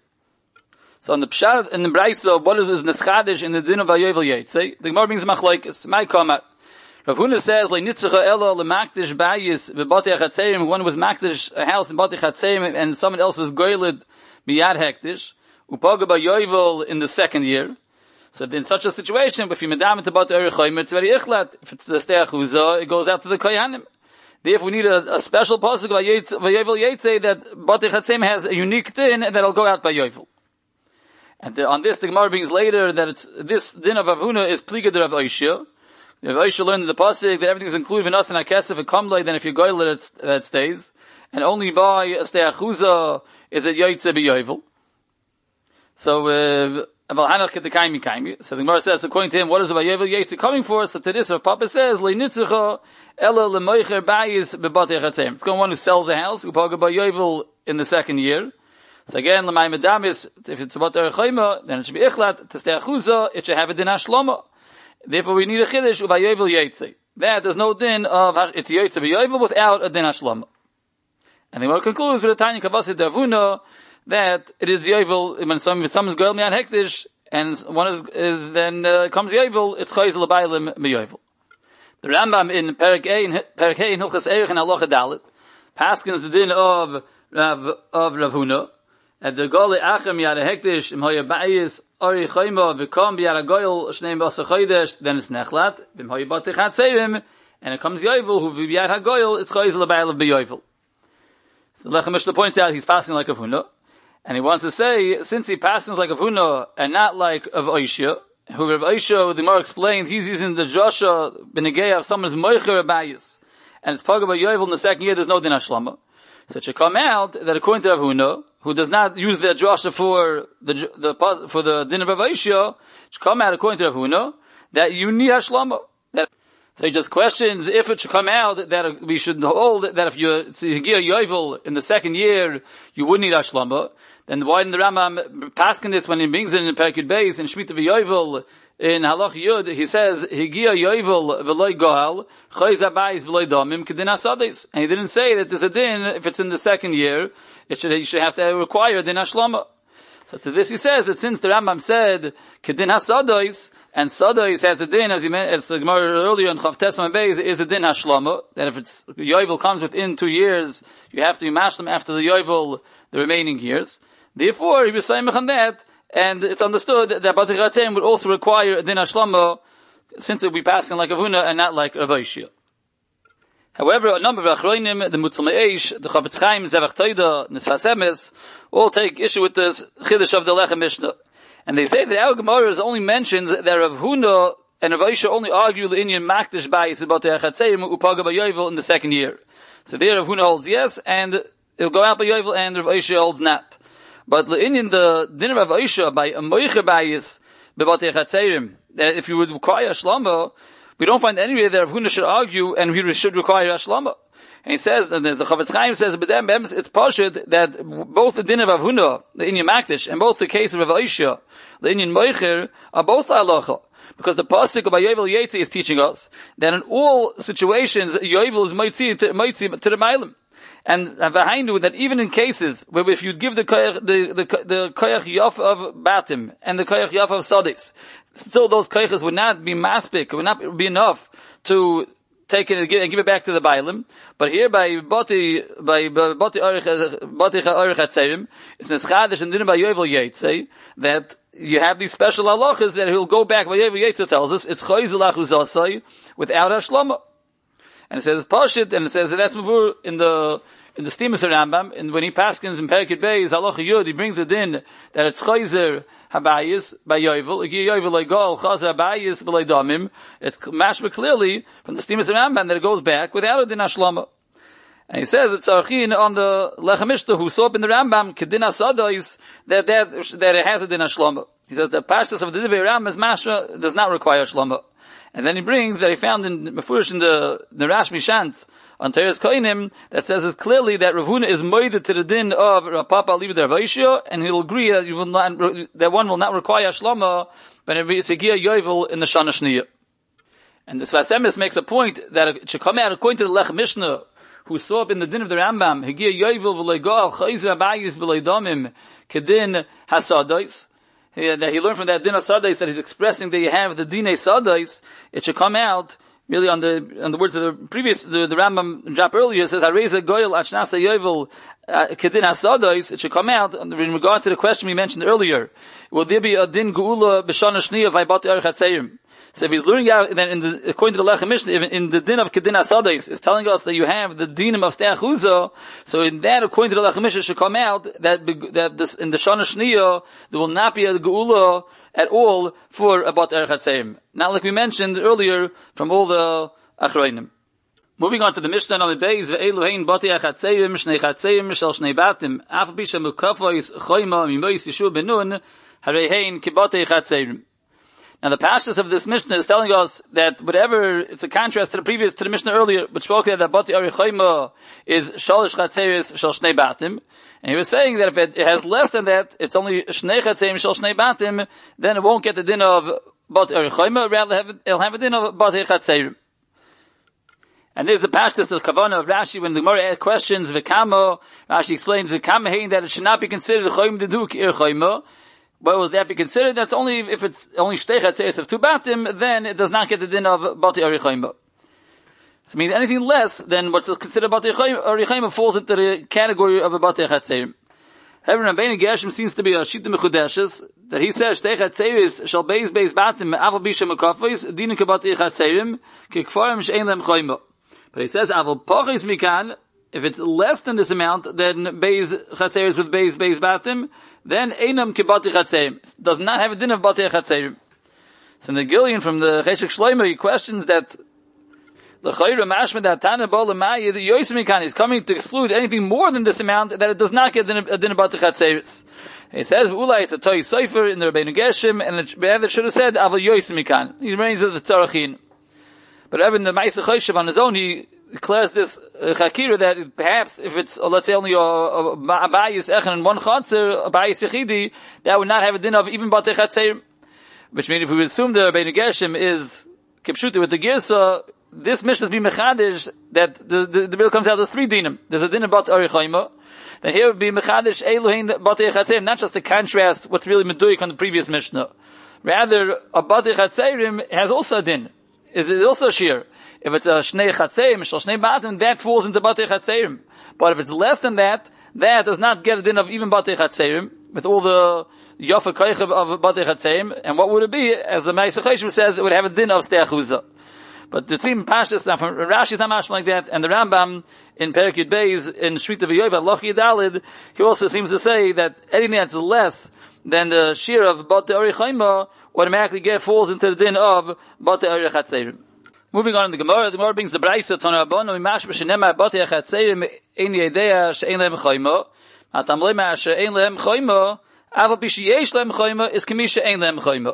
So in the Pshar, in the Braisa, what is Neschadish in the din of Vayovel Yetze? The Gemara brings Machlokes. My comment. Rav Huna says, "Le nitzacha ela le makdish bayis v'batei chatzerim." One was makdish a house in batei chatzerim, and someone else was goyled miyad hektish. Upaga Vayovel in the second year. So in such a situation, if you medam to batei erichayim, it's very ichlat. If it's the Stei Achuzah, it goes out to the koyanim. Therefore, we need a, a special pasuk Vayovel Yetze that batei chatzerim has a unique din that'll go out by Yovel. And the, on this, the Gemara brings later that it's, this din of Avuna is pliga de Rav Oishya. Rav Oishya learned in the pasuk that everything is included in us and Akesef and Kamlei, then if you goyle it, that stays. And only by Stei Achuzah is it Yoytze B'Yovel. So, uh, So the Gemara says, according to him, what is the Vayovel Yetzi coming for? So to this, Rav Papa says, Le'nitzicha ela le'moicher bayis bebatei chatzayim. It's going one who sells a house, who paga Vayovel in the second year. So again, l'may medamis, if it's about Erechayma, then it should be ichlat, testei achuza, it should have a din hashlama. Therefore we need a chiddush, uvayovel Yetzi. That there's no din of, it's Yetzi Vayovel without a din hashlama. And the Gemara concludes with a tiny kabbasid davuna, that it is Yovel, when some, if someone's girl mian hektish, and one is, is then, uh, comes Yovel, it's Chayzel Abaylim Yovel. The Rambam in Perek A, in Perek A, in Hilchas Erech and Halacha Dalet, Paskins the din of, Rav, of Rav Huna, at the Gole Achem Yad Hektish, Im Hoya Bayis, Ori Chayma, Vikom Yad Goyel, Shneim Basa Chodesh, then it's Nechlat, Im Hoya Batei Chatzeirim, and it comes Yovel, who Yad HaGoyel, it's Chayzel Abaylim Yovel. So Lechem Mishnah points out, he's passing like Rav Huna. And he wants to say, since he passes like Rav Huna and not like of Oishya, who Rav Oishya, the Gemara explains, he's using the Joshua Benegei of someone's Moicher Abayis, and it's Pagah Yovel in the second year, there's no din hashlama. So it should come out that according to Rav Huna, who does not use the Joshua for the the for the din of Rav Oishya, it should come out according to Rav Huna that you need hashlama. That So he just questions if it should come out that we should hold that if you Higia Yovel in the second year, you would need Ashlama. Then why didn't the Rambam paskin this when he brings it in Perkid Beis in Shemitah V'Yovel in Halach Yud? He says Higia Yovel v'loy Gohal Chayz Abayis v'loy Damim Kedin Asadis, and he didn't say that there's a din if it's in the second year. It should you should have to require din Ashlama. So to this he says that since the Rambam said Kedin Hasadis, and Sadais has a din, as he meant, as the Gemara earlier in Chav Tesman Beis, is a din hashlama, that if it's, Yovel comes within two years, you have to be mashlim after the Yovel, the remaining years. Therefore, he was saying on that, and it's understood that Batei Chatzayim would also require a din hashlama, since it would be passing like Rav Huna and not like Rav Oishya. However, a number of Achronim, the Mutzal Me'esh, the Chavetz Chaim, Zevach Toida, Nisvas Emes, all take issue with the Chiddush of the Lechem Mishnah. And they say that our Gemara only mentions that Rav Huna and Rav Oishya only argue the Inyan Makdish Bayis about the Chatzayim Upaga B'Yovel in the second year. So there Rav Huna holds yes, and it'll go out by Yovel, and Rav Oishya holds not. But the Inyan, the din of Rav Oishya by a Moicher Bayis about the Chatzayim, that if you would require Ashlama, we don't find anywhere that Rav Huna should argue and he should require Ashlama. And he says, and the Chavetz Chaim says, but then it's pashut that both the din of Rav Huna, the Inyan Makdish, and both the case of Rav Oishya, the Inyan Moicher, are both halacha. Because the pasuk of Yovel Yetzi is teaching us that in all situations, Yovel is Moitzi to, Moitzi to the Mailim. And Vahainu, that even in cases where if you'd give the koyach, the, the, the koyach yaf of Batim, and the koyach yaf of Sadis, still those koyachas would not be maspik, would not be enough to take it and give, and give it back to the Bailim. But here by Bati, by Bati Orich Hatzerim, it's Neschadish and Din by Yovel Yetzi, that you have these special halachas that he'll go back, by Yovel Yetzi tells us, it's Chayzel Achuzasai without Hashlama. And it says Pashit, and it says that that's Mavur in the, in the Stimus Rambam, and when he paskins in Perkid Beis, Halacha Yud, he brings it in that it's Chayzer Habayis by Yovel, Igi Yovel Legal, Chayzer Habayis B'lei Damim. It's mashma clearly from the Stimus Rambam that it goes back without a din Hashlama. And he says it's Archin on the Lechem Mishnah who saw up in the Rambam, Kedin Hasadais, that, that, that it has a din Hashlama. He says the Pashtas of the Divrei Rambam is mashma, does not require Hashlama. And then he brings that he found in Mefurish in the, the Rash Mishant on Teres Koinim that says it's clearly that Rav Huna is moided to the din of Rav Papa Alibi Rav Oishya, and he'll agree that you will not, that one will not require Shlama when it's Higia Yovel in the Shana Shniya. And the Sfas Emes makes a point that it should come out according to the Lechem Mishnah, who saw up in the din of the Rambam, Higia Yovel v'lei Gal, Chayzer Abayis v'lei Damim, Kedin Hasadais. He, that he learned from that din of Sadais that he's expressing that you have the Dine Sadais, it should come out really on the on the words of the previous the, the Rambam drop earlier. It says Hareza Goyel Achnasa Yovel Kedin Hasadais. It should come out in regard to the question we mentioned earlier. Will there be a din Geula B'Shana Shniya V'Bati Arich Hatzayim? So if he's learning out, then in the, according to the Lechem Mishnah, in the din of Kedin Hasadais, is telling us that you have the dinim of Steach Uzo. So in that, according to the Lechem Mishnah, should come out that that this, in the Shana Shniya there will not be a Geula at all for Abat Erech Hatzayim. Not like we mentioned earlier from all the Achroinim. Moving on to the Mishnah, Nami Beis ve'elu hein Bati Erech Hatzayim, Shnei Chatzayim, Shel Shnei Batim, Af Bisha Mukafos Choyma Mimois Yeshua Benun, Harehein kibatei chatzeirim. Now the pashtus of this Mishnah is telling us that whatever, it's a contrast to the previous, to the Mishnah earlier, which spoke that Batei Arichayma is Shalish Chatzeris Shal Shnei Batim. And he was saying that if it, it has less than that, it's only Shnei Chatzerim Shal Shnei Batim, then it won't get the din of Batei Arichayma, rather have it, it'll have a din of Batei Chatzerim. And there's the pashtus of Kavanah of Rashi when the Gemara questions V'kama, Rashi explains V'kama hein that it should not be considered Chayim Deduk Irchayma. But will that be considered? That's only if it's only shtei chatzeis of two batim, then it does not get the din of batei arichayma. So it means anything less than what's considered batei arichayma falls into the category of a batei chatzeim. However, Rabbeinu Gershom seems to be a shita mechudeshes that he says shtei chatzeis shall beis beis batim aval bisha mekafos dinin kebatei chatzeim kekfarim she'ein lem chayma. But he says aval pachis mikan. If it's less than this amount, then beis chatzeris with beis beis batim, then einam kibatei chatzerim does not have a din of batei chatzerim. So the Gillian from the Cheshek Shlomo, he questions that the chayra mashma that tana bo l'mayid the yosim mikan is coming to exclude anything more than this amount that it does not get a din of batei chatzeris. He says ulai it's a toy sefer in the Rabbeinu Gershom, and it rather should have said aval yosim mikan. He remains at the tzarachin. But even the Ma'aseh Choshev on his own, he declares this uh, chakira that perhaps if it's, uh, let's say, only a, a, a bayis echen and one chatzir, a bayis yechidi, that would not have a din of even batei chatzerim. Which means if we would assume the Rabbeinu Gershom is kipshuti with the girsa, this Mishnah is being mechadish that the, the, the bill comes out as three dinim. There's a din of batei arichayma. Then here would be mechadish eluhin batei chatzerim, not just to contrast what's really meduik on the previous Mishnah. Rather, a batei chatzerim has also a din. Is it also sheer? If it's a shnei chatzerim, shal shnei batim, that falls into batei chatzerim. But if it's less than that, that does not get a din of even batei chatzerim, with all the yafa koichev of batei chatzerim. And what would it be? As the Ma'aseh Choshev says, it would have a din of stei achuzah. But the same pashas, from Rashi is not mashma like that, and the Rambam in Perek Yud Beis, in Shmita V'Yoyva, Loch Yidalid, he also seems to say that anything that's less than the sheer of batei arichayma automatically get falls into the din of batei arichatzerim. Moving on in the Gemara, the Gemara brings the Braisa Tana Rabbanon Mimashma Shenema batei chatzerim ein yedea she'ein lehem chayma atam lema she'ein lehem chayma aval bishi yesh lehem chayma is kemi she'ein lehem chayma.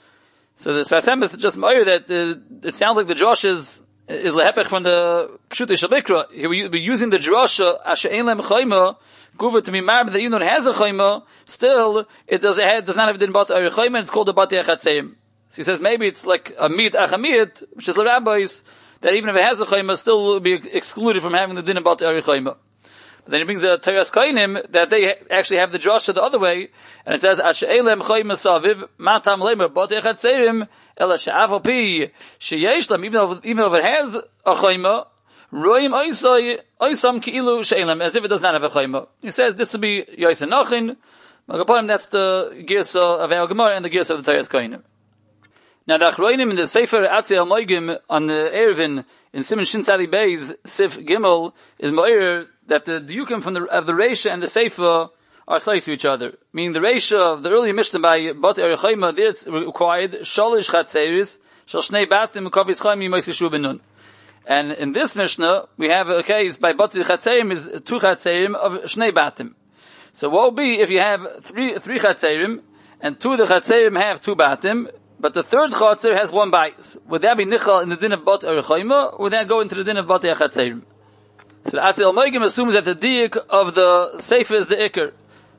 So the Sfasem is just meir that uh, it sounds like the Josh is is lehepech from the Pshutei Shel Mikra. He will be using the drasha she'ein lehem chayma Guva to be married that even though it has a chayma, still it does, it does not have a din batei arichayma, and it's called a batei chatzerim. So he says maybe it's like a meat achamiyat, which is the rabbis, that even if it has a chayma, still will be excluded from having the din of batei arichayma. But then he brings a Teras Kainim that they actually have the drasha the other way, and it says ashe'elem chayma saviv matam lemer batei chatzerim ela she'aval pi sheyesh lem, even though even though it has a chayma. Roim oisay oisam ki'ilu she'elam, as if it does not have a chayma. He says this would be Yosef Nachin. Magaponim, that's the girsa of our Gemara and the girsa of the Teras Kainim. Now the Achroinim in the Sefer Atziel Moigim on the Erevin in Simon Shin Tzadi Beis Sif Gimel is moir that the Yukim from the of the Reisha and the Sefer are close to each other. Meaning the Reisha of the earlier Mishnah by batei arichayma, there it's required shalish chatzeris shal shnei batim ukavis chayim yimais yishu benun. And in this Mishnah, we have a case by batei chatzerim is two chatzerim of shnei batim. So what would be if you have three three chatzerim, and two of the chatzerim have two batim, but the third chatzer has one bias? Would that be nichal in the din of batei arichayma, or would that go into the din of batei chatzerim? So the Atziel Moigim assumes that the diuk of the sefer is the ikar.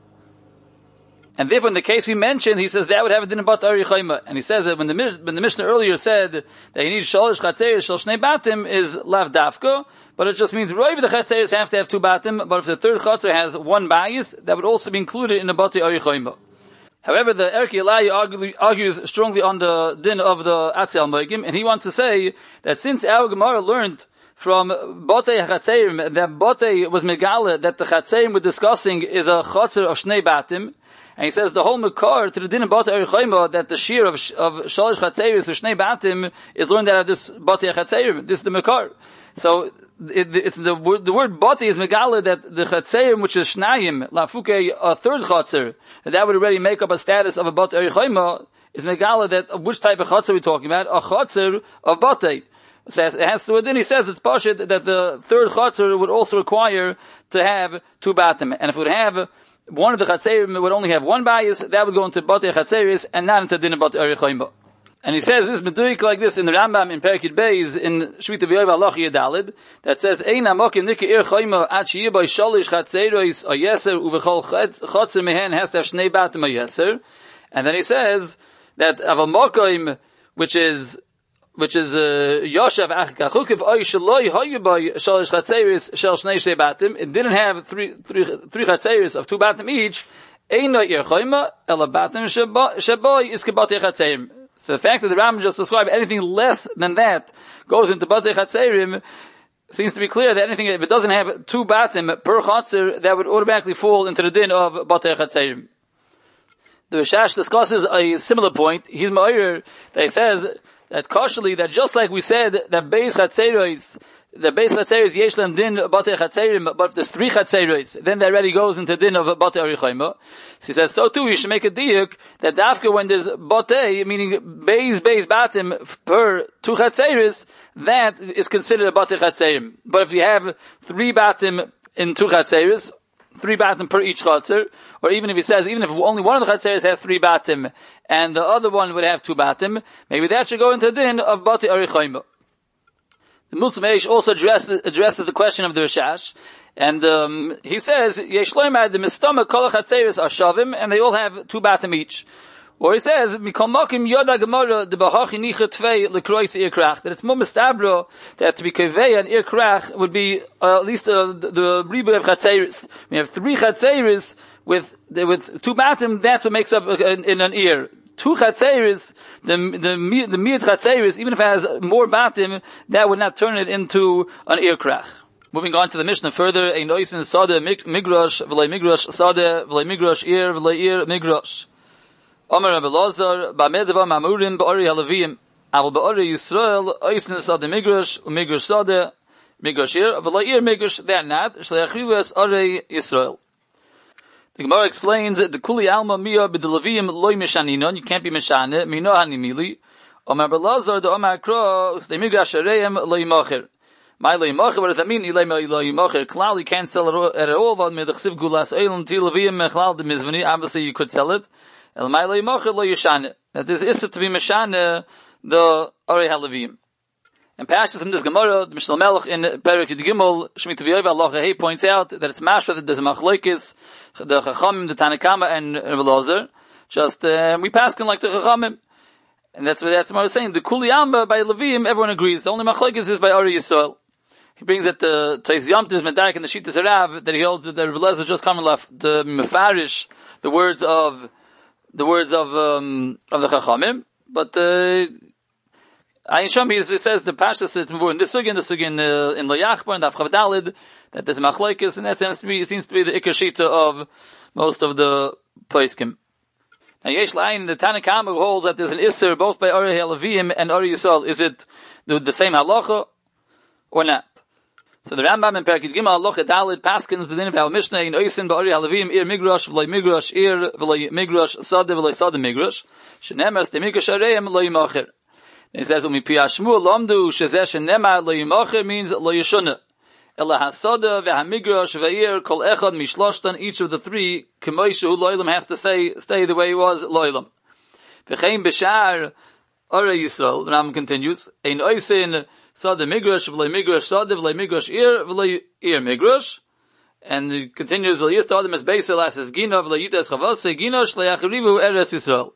And therefore, in the case we mentioned, he says that would have a din of batei arichayma. And he says that when the, when the Mishnah earlier said that you need shalish chatzeris shal shnei batim is lav dafka, but it just means roiv the chatzeris have to have two batim, but if the third chatzer has one bias, that would also be included in the batei arichayma. However, the Erki Elai argues strongly on the din of the Atziel Moigim, and he wants to say that since our Gemara learned from batei chatzerim that batei was megala, that the chatzerim we're discussing is a chatzer of shnei batim. And he says the whole makar to the din of batei arichayma that the shear of of shalish chatzeris or shnei batim is learned out of this batei chatzerim. This is the makar. So it, it's the word the word batei is megala that the chatzerim which is shnayim lafuke a third chatzer that, that would already make up a status of a batei arichayma is megala that which type of chatzer we're talking about, a chatzer of batei. Says it has to do. Then he says it's pashut that the third chatzer would also require to have two batim, and if it would have one of the Chatzerim would only have one bias, that would go into Batei Chatzeris and not into Din Batei Arichoima. And he says this meduik like this in the Rambam in Perkid Beis in Shvita V'Yoyv Halach Yedalid that says Ein Hamokim Nika Ir Choima Ad Sheyeh Boi Sholish Chatzeros A Yeser Uvechol Chotzer Mehen has to have Shnei Batim A Yeser. And then he says that Aval Mokim, which is which is Yoshav Achika Chukiv Oy Shaloi Hoyu Boi Sholish Chatzeros Shel Shnei Shnei Batim. It didn't have three three three Chatzeros of two Batim each. Ein No Ir Choima Ela Batim Sheboi Is Kebatei Chatzerim. So the fact that the Rambam just described anything less than that goes into Batei Chatzerim seems to be clear that anything, if it doesn't have two batim per Chatzer, that would automatically fall into the din of Batei Chatzerim. The Rishash discusses a similar point. He's ma'ir that he says that cautiously, that just like we said that Beis Chatzeros, the Beis Chatzeros Yeshlem din Batei Chatzerim, but if there's three Chatzeros, then that already goes into din of Batei Arichoima. So he says, so too, you should make a diuk that after when there's Batei, meaning Beis Beis Batim per two Chatzeros, that is considered a Batei Chatzerim. But if you have three Batim in two Chatzeros, three Batim per each Chatzer, or even if he says, even if only one of the Chatzeros has three Batim, and the other one would have two Batim, maybe that should go into din of Batei Arichoima. The Multzim Eish also addresses, addresses the question of the Rishash, and um, he says, Yesh loymad the mistama kol chatzeris are shavim, and they all have two batim each. Or he says, Mikol mokim yoda gemara de bahachi nicha tvei lekrois irkrach, that it's more mistabro that to be kevei and irkrach would be uh, at least uh, the, the ribu of chatzeris. We have three chatzeris with with two batim. That's what makes up in, in an ear. Two chatzeris, the the the miyad chatzeris, even if it has more batim, that would not turn it into an irkrach. Moving on to the Mishnah further, ein oisin sada migrosh v'lei migrosh sada v'lei migrosh ir v'lei ir migrosh. Omer Rabbi Lazar ba'medava ma'murim ba'ori halavim aval ba'ori Yisrael oisin sada migrosh u'migrosh sada migrosh ir v'lei ir migrosh. That not shleachivas ori Yisrael. The Gemara explains the kuli alma miya b'delavim loy mishaninon. You can't be mishane mino hanimili. Omer Rabbi Lazar the Omer Kro u'stei migrosh areim loy mocher. My loy mocher, what does that mean? Ilay loy mocher. Klal, you can't sell it at all. Vad medachsiv gulas eilim tilavim mechlal de mizvani. Obviously, you could sell it. El my loy mocher loy yishane. That is is to be mishane the orei halavim. And passages from this Gemara, the Mishnah Melech in Perek Gimel Shemitah V'Yoyv Halacha Hey points out that it's mashra that there's a machlokes, the Chachamim, the Tanakama, and Rabbi Lazar. Just uh, we pass him like the Chachamim, and that's what that's what I was saying. The Kuli Amba by Levim, everyone agrees. The only machlokes is by Ari Yisrael. He brings that the Tais Yomtiv Medarik and the Shittas Harav that he holds that Rabbi Lazar just coming left the mefarish the words of the words of um, of the Chachamim, but. Uh, Ayin Shami, he says the Pashas it's more in this sugin, the sugin uh, in Layachbar and Avchav Dalid, that there's machlokes, and that seems to be, it seems to be the Ikar Shita of most of the Poskim. Now Yesh La'ayin, the Tanakama holds that there's an Isser both by Ari Halavim and Ari Yisrael. Is it the, the same halacha or not? So the Rambam in Perkid Gimel Halacha Dalid Paskins the din of Al Mishnah in Oisin by Ari Halavim Ir Migrosh v'lay Migrosh Ir v'lay Migrosh Sada v'lay Sada Migrosh Shenemas de Migrosh Areim v'lay Macher. He says, "Umi piyashmu lomdu shezesh nema lo yimacher" means lo yishuna. Ela hasada v'hamigrosh v'ir kol echad mishloshtan. Each of the three k'moishu loylam has to say stay the way he was loylam. V'chein b'shar ora Yisrael. The Ram continues, "Ein oisin sada migrosh v'lo migrosh sada v'lo migrosh ir v'lo ir migrosh." And he continues, "V'lo yista adam es beisel as es gina v'lo yitas chavase gina shleachrivu eres Yisrael."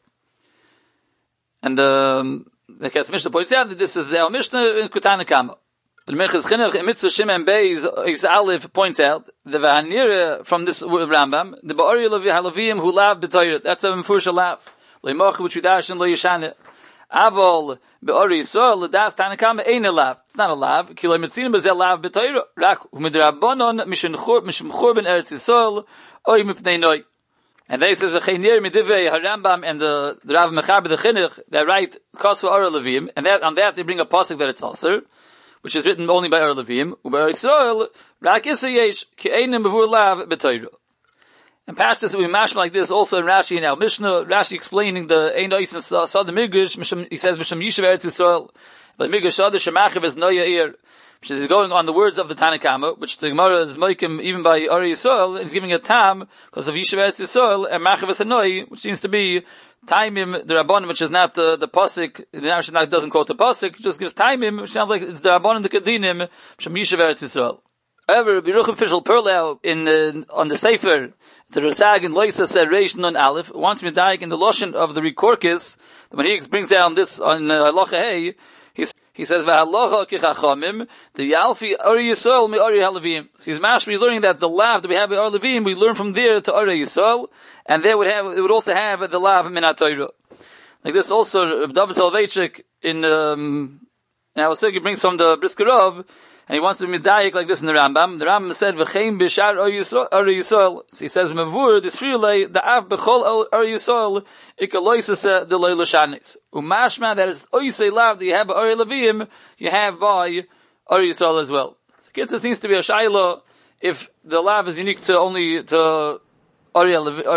And um, the Ketz Mishnah points out that this is our Mishnah in Kutanakama. The Mechaz Chinuch in Mitzvah Shimon Beis is Aleph points out the Vahanira from this Rambam the Ba'ori Levi Halavim who lav b'toyret. That's a mefurish lav leimach which we dash and lo yishane. Avol Ba'ori Yisrael l'das Tanakama ain't a lav. It's not a lav. Ki lo mitzinim b'zel lav b'toyret. Rak u'midrabanon mishum chur ben Eretz Yisrael oy mipnei noi. And they says v'cheinir midivrei harambam and the, the Rav Mechaber the Chinuch that write Kosva Or Levim, and that on that they bring a pasuk that it's also, which is written only by Or Levim. U'by Yisrael rak isa yesh ki einim b'vur lav b'toyro. And pashtus we mash like this also in Rashi and Al Mishnah. Rashi explaining the ein oisin sad the midrash. He says mishum yishav Eretz Yisrael, but midrash sad shemachiv is noya ir. which is going on the words of the Tanakama, which the Gemara is moikim even by Ari Yisrael, and he's giving a tam because of Yishuv Eretz Yisrael and Machav Esanoi, which seems to be Taimim, the Rabbanim, which is not the, the Pasik, the Mishnah doesn't quote the Pasik, just gives Taimim, which sounds like it's the Rabbanim, the Kedinim, from Yishuv Eretz Yisrael. However, Biruch official Perlau in uh, on the Sefer, the Rasag in Loisa said Reish Nun Aleph, wants me to die in the Loshen of the Rikorkis, when he brings down this on Halacha uh, Hey, he, he says, V'halacha kichachamim, the Yalfi Ari Yisrael mi Ari Halavim. So he's mashmi learning that the lav that we have by Ari Levim, we learn from there to Ari Yisrael, and they would have, it would also have the lav min HaTorah. Like this also, David Soloveitchik in, um, now Al-Sigi brings from the Brisker Rav, and he wants to be medayik like this in the Rambam. The Rambam said, "V'chein b'shar Ari Yisrael." So he says, "Mavur the Sfirlei the Av b'chol Ari Yisrael ikaloisase the Leila Shanis." Umashma that is oisei lav that you have by Ari Levim, you have by Ari Yisrael as well. So Kitzur seems to be a shayla if the lav is unique to only to Ari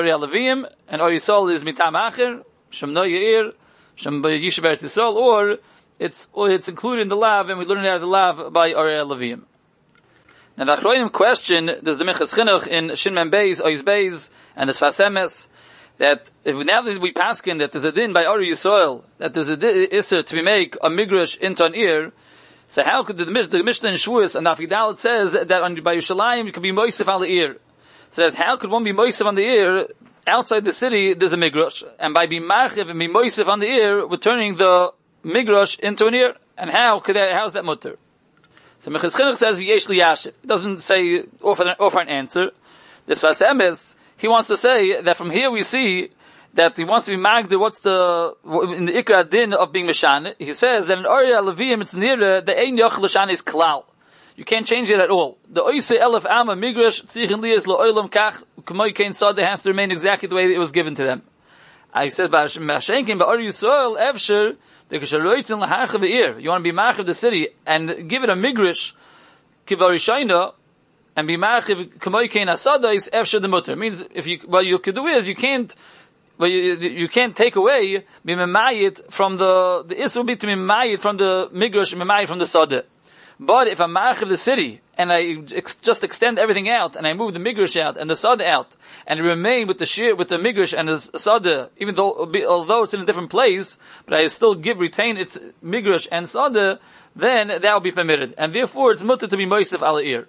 Levim and Ari Yisrael is mitam acher shem no yair shem b'yishuv Eretz Yisrael, or It's or it's included in the lav, and we learn it out of the lav by Ari Levim. Now the Achronim question, there's the Minchas Chinuch in Shin Mem Beis, Ois Beis, and the Sfas Emes, that if we, now that we paskin that there's a din by Ari Yisrael, that there's a din isser to be make a migrash into an ear, so how could the, the Mishnah in Shavuos and Afigdal it says that on, by Yerushalayim you can be moisef on the ear. So that's how could one be moisef on the ear outside the city? There's a migrash, and by being marchiv and being moisef on the ear, we're turning the migrash into an ear, and how could that? How's that mutter? So Minchas Chinuch says v'yesh liyashiv. It doesn't say offer, offer an answer. The Sfas Emes, he wants to say that from here we see that he wants to be magda. What's the in the ikra din of being mishane? He says that in Arya Levim it's near the ein yoch l'shane is klal. You can't change it at all. The oise elef ama migrash tzichin liyas lo'olam kach k'moy kein sada has to remain exactly the way it was given to them. I said b'ashenkin ba'Ari Yisrael efsher. You want to be marchiv the city and give it a migrash kivarishayna and be marchiv kamoykein asada is efshar the mutter. Means if you what you could do is you can't well you, you can't take away mimayit from the the is will be to mimayit from the migrash mimayit from the sada. But if I'm marchiv the city and I ex- just extend everything out and I move the migrash out and the sada out and remain with the shear with the migrash and the sada, even though although it's in a different place, but I still give retain its migrash and sada, then that will be permitted, and therefore it's mutter to be moisef al ear.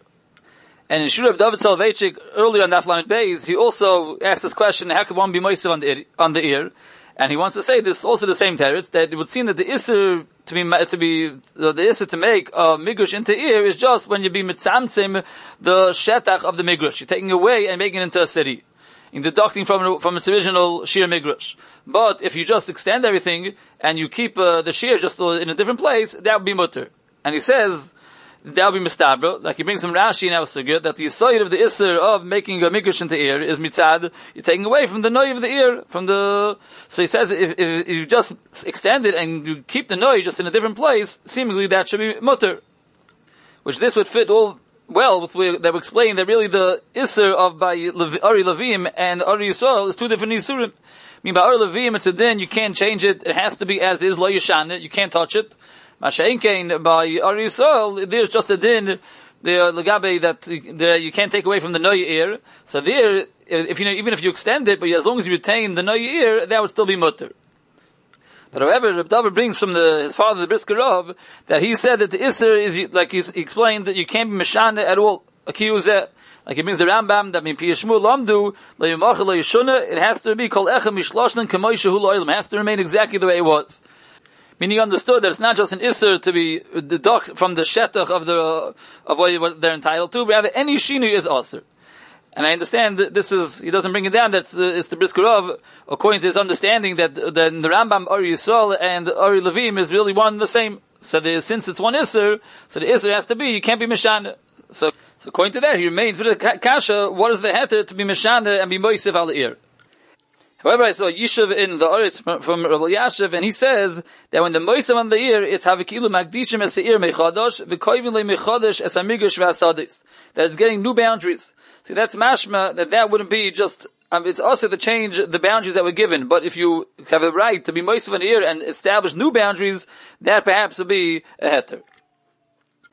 And in Shur of David Soloveitchik earlier on the Aflamet Beis, he also asked this question: how can one be moisef on the ear, on the ear? And he wants to say this also the same teretz, that it would seem that the isser to be to be uh, the isser to make a migrash into ear is just when you be mitzamtzim the shetach of the migrash. You're taking away and making it into a city, in deducting from from its original sheer migrash. But if you just extend everything and you keep uh, the sheer just in a different place, that would be mutter. And he says that would be mistabra. Like he brings some Rashi in our sugya that the yisoid of the isser of making a migrash into ear is mitzad. You're taking away from the noy of the ear, from the. So he says if, if, if you just extend it and you keep the noy just in a different place, seemingly that should be mutter. Which this would fit all well with we, that we explain that really the isser of by Lev, Ari Levim and Ari Yisrael is two different yisurim. I mean by Ari Levim it's a din, you can't change it. It has to be as is, lo yishane. You can't touch it. Masha'inkein by Ari Yisrael, there's just a din, the legabe that the, you can't take away from the noy ear. So there, if you know, even if you extend it, but as long as you retain the noy ear, that would still be mutter. But however, Reb David brings from the, his father, the Brisker Rav, that he said that the Isser is, like he explained, that you can't be Meshane at all. Like he was there. Like it means the Rambam, that means Piyashmu Lamdu, Le'yumach Le'yishuna, it has to be Kol Echem Mishloshnan Kamoy Shehu Lo'ilm. It has to remain exactly the way it was. Meaning he understood that it's not just an Isser to be deducted from the Shetach of the, of what they're entitled to, rather any Shinu is Asr. And I understand that this is, he doesn't bring it down, that's, uh, it's the Brisker Rav, according to his understanding that, that the Rambam, Ari Yisrael, and Ari Levim is really one and the same. So the, since it's one Isser, so the Isser has to be, you can't be Meshane. So, so according to that, he remains with the Kasha, what is the heter to be Meshane and be Moisef al Ir? However, I saw Yishuv in the Oretz from, from Rabbi Yashiv, and he says that when the Moisef on the ear, it's Havikilu Magdishim es eir mechadosh, v'koivin le mechadosh es amigosh v'asadis. That it's getting new boundaries. See, that's mashma, that that wouldn't be just, um, it's also to change the boundaries that were given, but if you have a right to be Moisef on the ear and establish new boundaries, that perhaps would be a heter.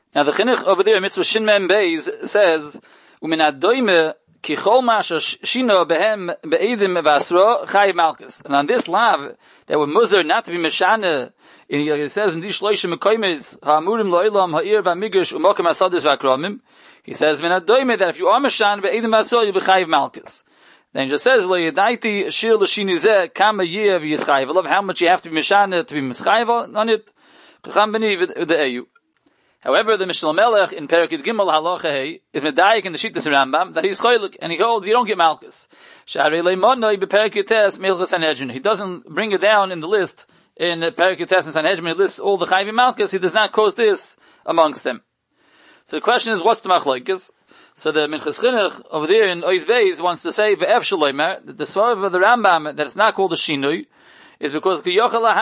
Now the chinuch over there, Mitzvah Shin Mem Beis, says, "Umin adoime ki chol masha shino behem be'edim v'asro chayiv malchus." And on this lav, that were muzar not to be meshana. It says in these shloishim mekoymes ha'amurim lo'ilam ha'ir v'amigish u'mokem hasadis v'akromim. He says, "Min adoime that if you are meshana be'edim v'asro, you'll be chayiv malchus." Then he just says, "Lo yadaiti shir l'shini zeh kama yev yischayiv." I love how much you have to be meshana to be mischayiv on it. Chacham b'ni v'de'eyu. However, the Mishnah Melech in Perikid Gimel Halacha Hey is medayik in the Shittas Rambam that he's choyluk, and he holds you don't get malchus. Sharei leimonoi bePerikid Tes Milchas Sanhedrin. He doesn't bring it down in the list in Perikid Tes and Sanhedrin. He lists all the chayvim malchus. He does not quote this amongst them. So the question is, what's the machlokes? So the Minchas Chinuch over there in Ois Beis wants to say ve'ef shaloimer that the sort of the Rambam that it's not called a shinui is because you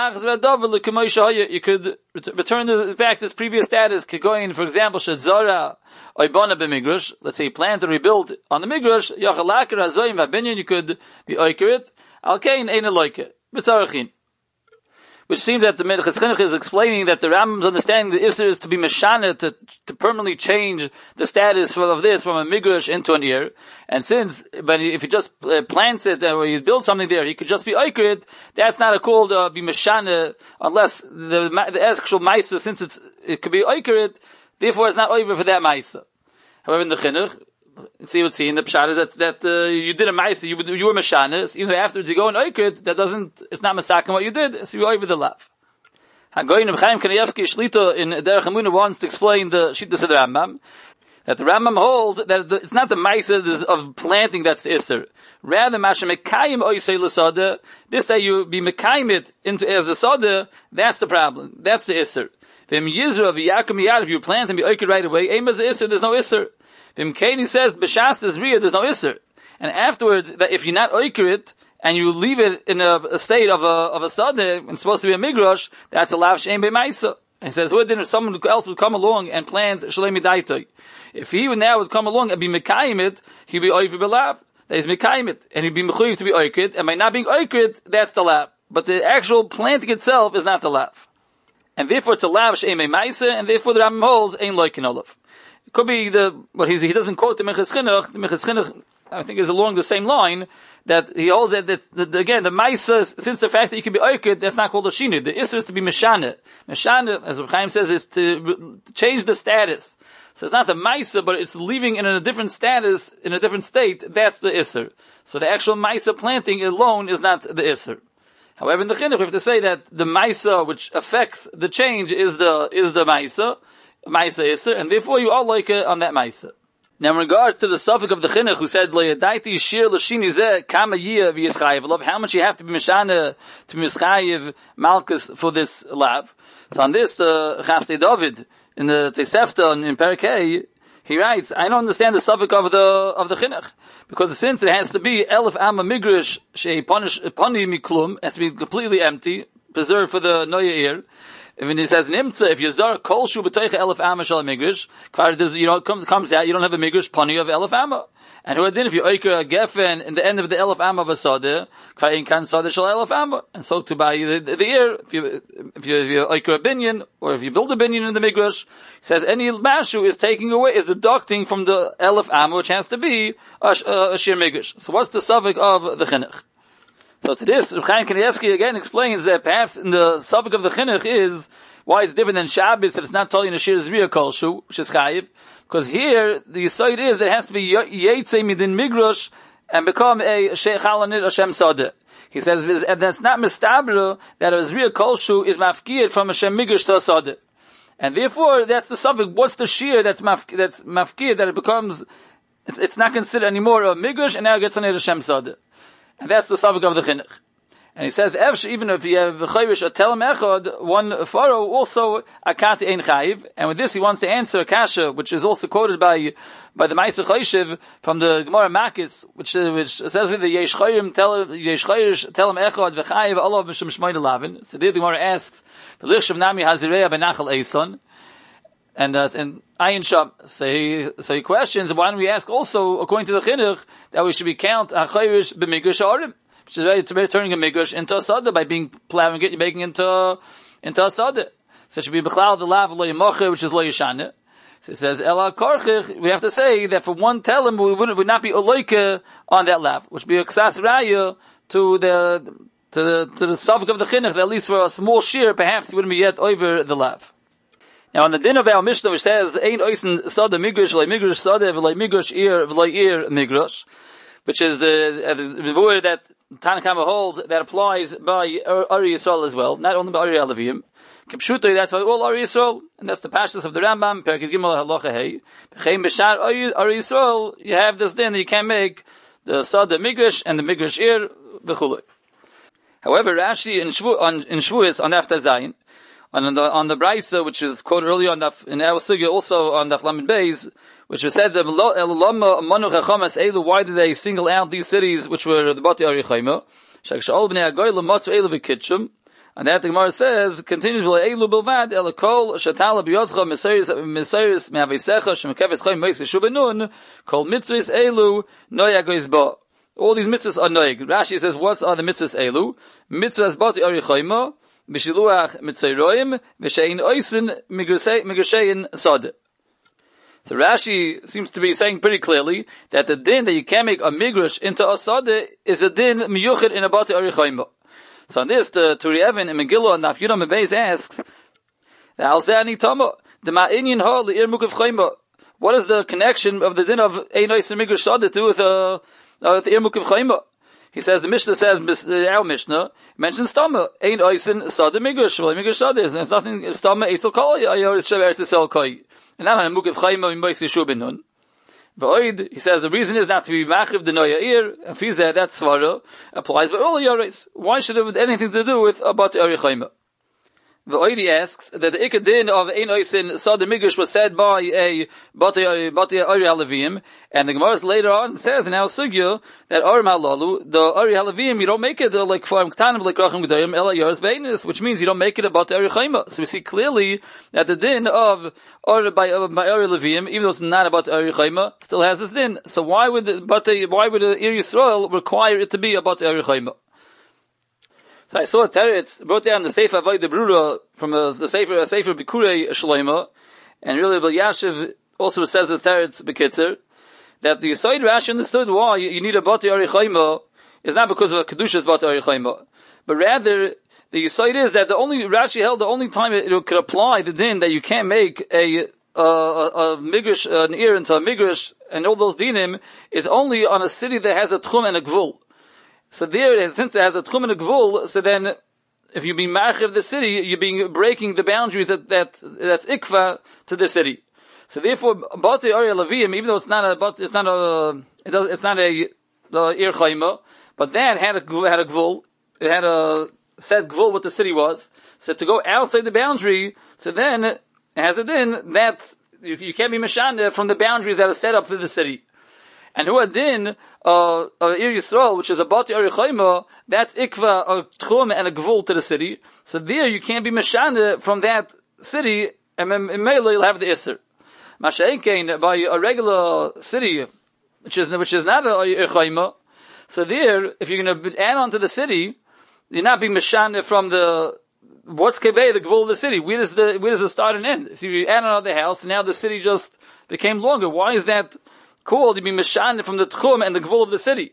could return the, back to its previous status. Going, for example, Shadzara Oibana b'Migrush. Let's say you plan to rebuild on the Migrush. You could be oikerit. Alkein ein loike b'tzarachin. Which seems that the Minchas Chinuch is explaining that the Rambam's understanding the Isser is to be meshana, to, to permanently change the status of this from a Migrush into an ear. And since, but if he just uh, plants it or he builds something there, he could just be oikerit. That's not a call to be meshana unless the, the actual Maisa, since it's, it could be oikerit, therefore it's not over for that Maisa. However, in the Chinuch, see what's see in the pshat is that that uh, you did a ma'isa, you you were meshanis. Even though afterwards you go and oikerit, that doesn't. It's not masakin what you did. So you over the lav. Hagoyin of Chaim Kanievsky Shlita in Derech Hamuna wants to explain the shittas of the Rambam that the Rambam holds that the, it's not the ma'isa of planting that's the isser. Rather, masha mekayim oisei l'sada. This that you be mekayim it into as the sada. That's the problem. That's the isser. V'im yizra v'yakum yad. If you plant and be oikerit right away, aim as the isser. There's no isser. V'imkein says b'shas is riyah, there's no isser, and afterwards that if you're not oikerit and you leave it in a, a state of a of a sadeh and it's supposed to be a migrosh, that's a lav she'em b'maisa. And he says, who then if someone else would come along and plant shalei midaitoi, if he would now would come along and be mekayim it, he'd be oiver b'lav. That is mekayim it, and he'd be mechuyev to be oikerit, and by not being oikerit, that's the lav. But the actual planting itself is not the lav, and therefore it's a lav she'em b'maisa, and therefore the Rambam holds ein loikin olav. Could be the what he's, he doesn't quote the Minchas Chinuch. The Minchas Chinuch, I think, is along the same line that he holds that, that, that again the Maisa, since the fact that you can be oiked, that's not called a shinu. The Isser is to be meshana. Meshana, as Reb Chaim says, is to change the status. So it's not the Maisa, but it's leaving in a different status, in a different state. That's the Isser. So the actual Maisa planting alone is not the Isser. However, in the Chinuch, we have to say that the Maisa which affects the change is the is the Maisa. Maisa Isser, and therefore you all like it on that Maisa. Now in regards to the suffix of the Chinuch who said, Le'yadaiti shir l'shini zeh kama yiyah v'yischayiv, love how much you have to be meshana to mischayiv malchus for this lav. So on this, the Chasdei David, in the Tosefta, in Perikei, he writes, I don't understand the suffix of the, of the Chinuch, because since it has to be elef amma migrish shei poni miklum, has to be completely empty, preserved for the Noya ear. When he says nimtza, if you zar kol shu b'toicha elef amma shal migrish, you know, it comes, comes out, you don't have a migrish poni of elef amma. And who then if you oiker a gefen in the end of the elef amma of a sadeh, kvar in kan sadeh shal elef amma. And so to buy the, the, the ear, if you, if you, if you oiker a binyan, or if you build a binyan in the migrish, he says any mashu is taking away, is deducting from the elef amma, which has to be a, a, a shir migrish. So what's the suffix of the chinuch? So to this, Reb Chaim Kanievsky again explains that perhaps in the suffix of the chinuch is why it's different than Shabbos, that it's not totally in a shir zriya kolshu, which is chayiv, because here the yisoid is that it has to be yetzei midin migrush and become a shechalanit Hashem sadeh. He says, and that's not mistabra that a zriya kolshu is mafkiyat from Hashem migrush to a sadeh, and therefore that's the suffix. What's the shir that's maf that's mafkiyat that it becomes? It's, it's not considered anymore a migrush, and now it gets on a Hashem sadeh. And that's the suffix of the chinuch. And he says, even if you have chayrish a telem echad, one faro also akati ein chayiv. And with this, he wants to answer a kasha, which is also quoted by by the Ma'aser Choshev from the Gemara Makis, which which says with the yesh chayrim tel yesh chayrish telem echad v'chayiv olav mishum shmoyne lavin. So there the Gemara asks, v'lichshav nami hazireya benachal eison. And uh, and Ayin Sham, so he, so he questions, why don't we ask also, according to the chinuch, that we should be count ha'chayrish b'migrush ha'arim, which is it's about turning a migrush into a sada by being plowing it, you're making into into a sada. So it should be b'chlal the lav lo yimoche, which is lo yishane. So it says, Ela Korchich, we have to say that for one telem, we would, would not be Oloike on that lav, which would be a Ksas Raya to the, to the, to the Safik of the Chinuch, that at least for a small shear, perhaps he wouldn't be yet over the lav. Now, on the din of our Mishnah, which says, Ein oisen sada migrush, v'lei migrush sada, v'lei migrush ir, v'lei ir migrush, which is uh, the word that Tanakama holds that applies by Ari Yisrael as well, not only by Ari Alavim. Kipshutai, that's why all Ari Yisrael, and that's the pashtus of the Rambam, Perkei Gimel Halacha Hey. B'chein b'shar Ari Yisrael, you have this din that you can't make the sada migrush and the migrush ir, v'chulei. However, Rashi in Shvu, on, in Shvuis, on After Zayin, on the, on the Braisa, which is quoted earlier on the, in our Sugya, also on the Lamed Beis, which was said that why did they single out these cities which were the Bati Ari Chayma? And that the Gemara says, continues, Elu Bilvad, Elakol, Shatala Biyotcha, Mesiris, Meavisecha, Shemkeves Chaym, Meis Shubenun, Kol Mitzvahs Elu, Noya Gois Ba. All these mitzvahs are noig. Rashi says, what are the mitzvahs Elu? Mitzvahs Bati Ari Chayma, Bishiluach Mitzayroim, Vishain Oisin, Migrashayin Sade. So Rashi seems to be saying pretty clearly that the din that you can't make a migrush into a sadeh is a din miyuchid in a bati arichayma. So on this, the Turi Evan in Megillah and Daf Yudam Beis asks, the Alzani Tama, the Ma'inyan Ha Le'ir Mukav Chayma. What is the connection of the din of Ein Oisin Migrush Sadeh to do with uh, uh, the Ir Mukav Chayma? He says, the Mishnah says, our Mishnah mentions Tama, Ein Oisin Sadeh Migrush, well, Migrush Sadeh, and it's nothing, it's Tama, Eitzel Koi, Ayor, it's Shever, it's Sel Koi. And not on a Mukav Chayma in Mois Yeshubinun. V'oid, he says, the reason is not to be Machiv the Noya Ir, and Fizeh, that Svara, applies by all Yoris. Why should it have anything to do with Abat Ari Chayma? V'oid, he asks, that the Ikadin of Ein Oisin Sadeh Migrush was said by a Bati Ari Halavim, and the Gemara later on says in our Sugya, that Ari Halalu, the Ari Halavim, you don't make it uh, like Farm Ktanim, like Rachim Gedayim, Ela Yoris Beinis, which means you don't make it a Bati Ari Chayma. So we see clearly that the din of Ari by, uh, by Ari Halavim, even though it's not about Ari Chayma, still has this din. So why would the, Bati, why would the Ir Yisrael require it to be a Bati Ari Chayma? So I saw a teretz brought down the Sefer Avodah Brura from a, the Sefer a Sefer Bikurei Shloima, and really Bel Yashiv also says the teretz Bekitzer that the Yisrael Rashi understood why you need a Bati Ari Chayma is not because of a Kedushas Bati Ari Chayma, but rather the Yisrael is that the only Rashi held the only time it, it could apply the din that you can't make a a, a, a migrush an ear into a migrush and all those dinim is only on a city that has a tchum and a gvul. So there, since it has a tchum and a gvul, so then, if you be marchiv the city, you're being breaking the boundaries that, that that's ikva to the city. So therefore, Bati Ari Lavim, even though it's not a, it's not a, it does, it's not a, a Ir Chayma, but that had a had a gvul, it had a set gvul what the city was. So to go outside the boundary, so then it has it in that you, you can't be mashanda from the boundaries that are set up for the city. And who adin uh Ir Yisrael, which is a Bati Ari Chayma, that's ikva a tchum and a gvul to the city. So there you can't be mashanda from that city, and in Mele you'll have the Isser. Masha'ikein by a regular city, which is which is not a Ir Chayma. So there, if you're going to add on to the city, you're not being mashanda from the what's kevei the gvul of the city. Where does the where does it start and end? So you add on the house, and now the city just became longer. Why is that called to be mashanda from the tchum and the gvul of the city?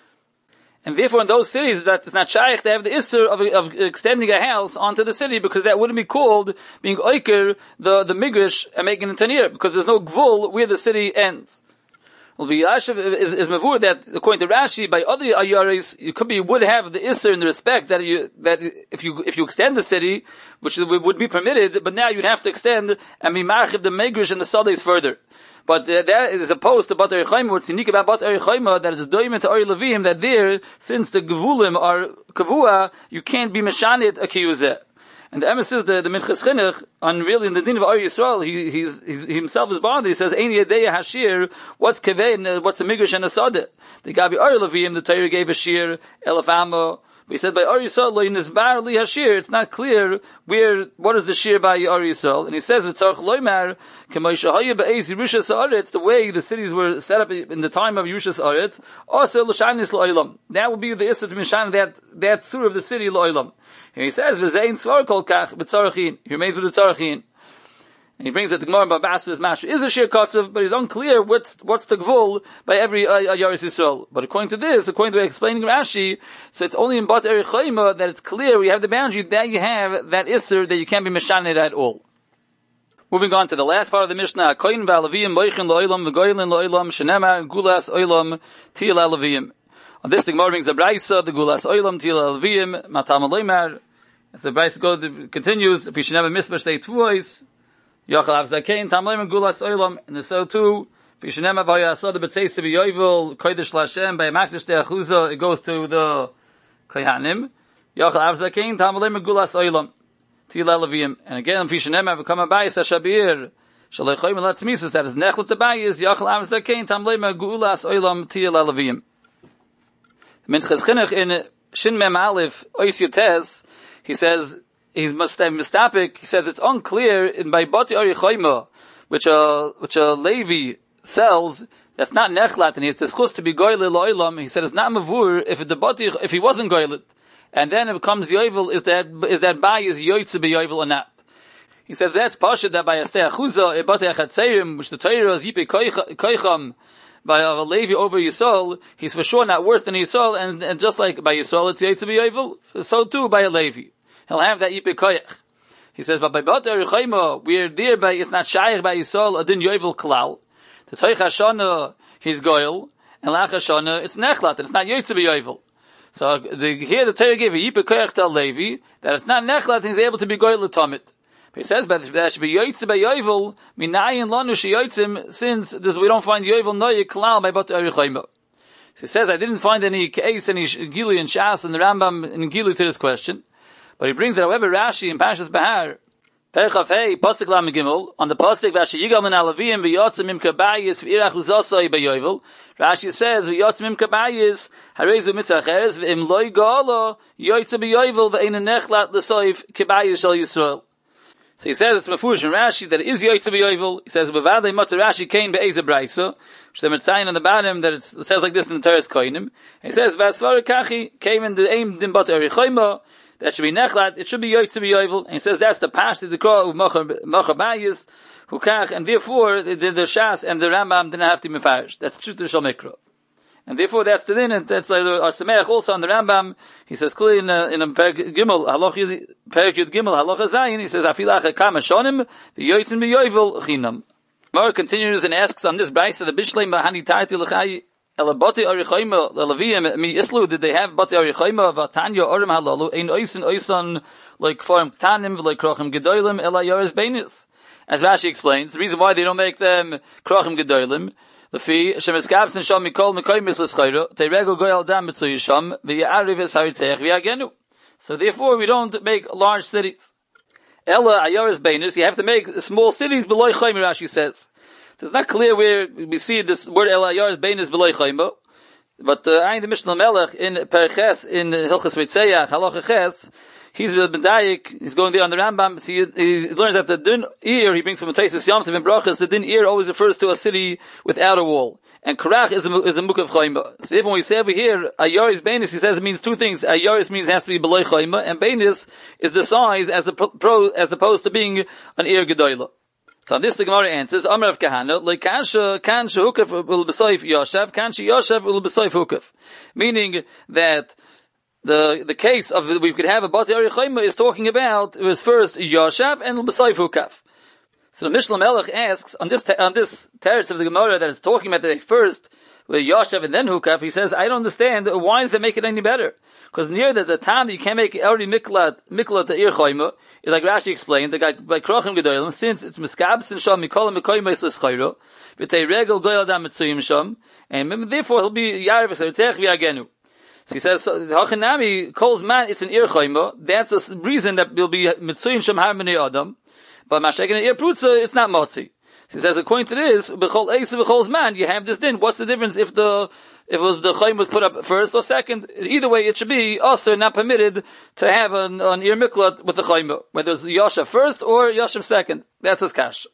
And therefore, in those cities, that it's not shaykh to have the isser of, of extending a house onto the city, because that wouldn't be called being oiker the the migrish and making it tanir, because there's no gvul where the city ends. Well, the Yashiv is, is mavur that according to Rashi, by other ayaris, you could be would have the isser in the respect that you that if you if you extend the city, which would be permitted, but now you'd have to extend and be marchiv the migrish and the sadis further. But uh, that is opposed to Bat Ari Chayma. What's unique about Bat Ari Chayma that it's doim to Ari Levim that there, since the gevulim are kavua, you can't be meshanit a kiyuzeh. And the emes says the the Minchas Chinuch on really in the din of Ari Yisrael, he he's, he's he himself is bothered. He says Ein Yadeya Hashir. What's kaveh and what's the migrush and a sadeh? The Gabi Ari Levim the Torah gave a shir elaf amo. But he said by Ari Yisrael in his bar li hashir, it's not clear where what is the shir by Ari Yisrael. And he says v'tzarch loymar k'may shahaya be'ez Yerushas Haaretz, the way the cities were set up in the time of Yerushas Haaretz, also l'shaynis l'olam. That would be the issur to mishan that that surah of the city l'olam. And he says v'zein svar kol kach b'tzarachin. He remains with the tzarachin. And he brings that the Gemara by Basra's Masher is a Shir Kotzev, but it's unclear what's, what's the Gvul by every uh, Yaris Yisrael. But according to this, according to explaining Rashi, so it's only in Bat Eri Chayma that it's clear we have the boundary that you have that Isser that you can't be Meshaned at all. Moving on to the last part of the Mishnah, Koyin v'alaviyim moichin lo'olam v'goylin lo'olam shenema gulas oilam tiyel alaviyim. On this, the Gemara brings a Braisa, the gulas oilam tiyel alaviyim matam aleimar. As the Braisa goes, continues, if you should never miss shtei tvuos, Yochel av zakein tam aleimar gulas oilam, and so too, if you should never vayasod b'tzeis to be yovel kodesh l'Hashem by makdash de'achuza, it goes to the kohanim. Yochel av zakein tam aleimar gulas oilam. And again, Fishanem have come a bias as Shabir. Shalechoim and Latzmises, that is Nechlet the bias, Yachal Avs the Kain, Tamlema Gulas Oilam Tia Lalavim. Minchas Chinuch in Shin Mem Aleph, Ois Yotez, he says, he must have mistapik, he says it's unclear in by Bati Ori Choima, which a, which a Levi sells, that's not Nechlat, and it's Chus to be Goyle Loilam, he said it's not Mavur if the Bati, if he wasn't Goylet. And then it becomes yovel, is that, is that by is yoytze be yovel or not? He says that's pasha that by a stei achuza, e batei achatzerim, which the Torah is yipe koicham, by a Levi over Yisrael, he's for sure not worse than Yisrael, and, and just like by Yisrael it's yoytze be yovel, so too by a Levi. He'll have that yipe koich. He says, but by batei arichayma, we're there by, it's not shaykh by Yisrael, adin yovel klal. The Toich Hashana, he's goyel, and lach Hashana, it's nechlat, it's not yoytze be yovel. So the, here the Torah gave a Yipe Koyach Tel Levi that it's not Nechlat and he's able to be Goyel L'Tomit. But he says but that should be Yoytze by Yovel Minayin Lanu Sheyoytzim, since this, we don't find Yovel Noye Klal by Bat Eri Chayma. So he says I didn't find any case, any Gili and Shas and the Rambam in Gili to this question. But he brings it, however, Rashi in Parshas Bahar, Perchaf Hey, Pasuk Lam Gimel, on the Pasuk Vashi Yigal Min Alavim V'yotzim Im Kabayis V'irach Uzosai by Yovel. Rashi says, V'yotzim Im Kabayis Harezu Mitzacheres V'im Loi Gala Yoytze B'yovel V'ein Nechlat L'soif Kabayis Shal Yisrael. So he says it's Mefurish in Rashi that it is Yoytze B'yovel. He says B'vadei Matzah Rashi Kain Be'ez Braisa, which they Mitzayin on the bottom that it's, it says like this in the Torah's Koinim. He says V'asvar Kachi came in the aim Din Bat Eri Chayma. That should be nechlat. It should be yoytze be yovel. And he says that's the pashti the kol of Mocher Bayis who kach, and therefore the, the, the Shas and the Rambam didn't have to be mefarish. That's pshut the Shal Mikra, and therefore that's the din. And that's like our Sameach also on the Rambam. He says clearly in a, in a Perek Gimel Halach Perek Yud Gimel Halacha Zayin. He says Afilach Kama Shonim the yoytzen be yovel chinam. Mar continues and asks on this brayso the Bishlei Mahani Tarti L'Chai. Elabati Arichayma Elaviyim mi Islu, did they have Bati Arichayma Vatanya Orim Halalu ein Oisin Oisan like Farm Tanim like Krachim Gedolim Ela Yaris Beinis? As Rashi explains, the reason why they don't make them Krachim Gedolim, the fee Shemeskabs and Sham Mikol Mekoymis L'Schayra Te Regel Goyal Dam Mitzu Yisham V'Ya'ariv Es Haritzech V'Yagenu. So therefore we don't make large cities. Ela Ayaris Beinis, you have to make small cities below Chayim, Rashi says. So it's not clear where we see this word Elayar Bein is B'loi Chayma, but uh, I in the Mishnah Melech in Perches in Hilchas Mitzayach Halacha Ches, he's with B'dayik, he's going there on the Rambam. So he, he learns that the din ear he brings from Mateisus Yom Tov and Brachas. The din ear always refers to a city without a wall, and Karach is a is a muk of Chayma. So even when we say over here Ayaris Beinis, he says it means two things. Ayaris means it has to be B'loi Chayma, and Beinis is the size as the pro as opposed to being an ear Gedoyla. So on this the Gemara answers, Amar of Kahana, like Kansha, Kansha Hukaf will besoif Yoshev, Kansha Yoshev will besoif Hukaf. Meaning that the the case of, we could have a Bati Arichayma is talking about, it was first Yoshev and besoif Hukaf. So the Mishnah Melech asks, on this, on this teretz of the Gemara that is talking about the first, with Yoshev and then Hukaf, he says, I don't understand, why does that make it any better? Because near the, the time that you can't make already miklat, miklat to Ir Chayma, is like Rashi explained, the guy, by Krachim Gedolim, since it's Miskabs and Sham, Mikolam Mekoyim Eis L'Schayro, V'tei Regel Goyal Dam Mitzuyim Sham, and therefore he'll be Yariv V'Saritzech V'Yagenu. So he says, Hachanami calls man, it's an Ir Chayma, that's a reason that will be Mitzuyim Sham Har B'nei Adam, but Mashek and Ir Prutza, it's not Motzi. So he says, according to this, B'chol Eis V'chol Man, you have this din. What's the difference if the, if it was the Chayim was put up first or second? Either way, it should be also not permitted to have an, an Ir Miklat with the Chayim, whether it's Yoshev first or Yoshev second. That's his kash.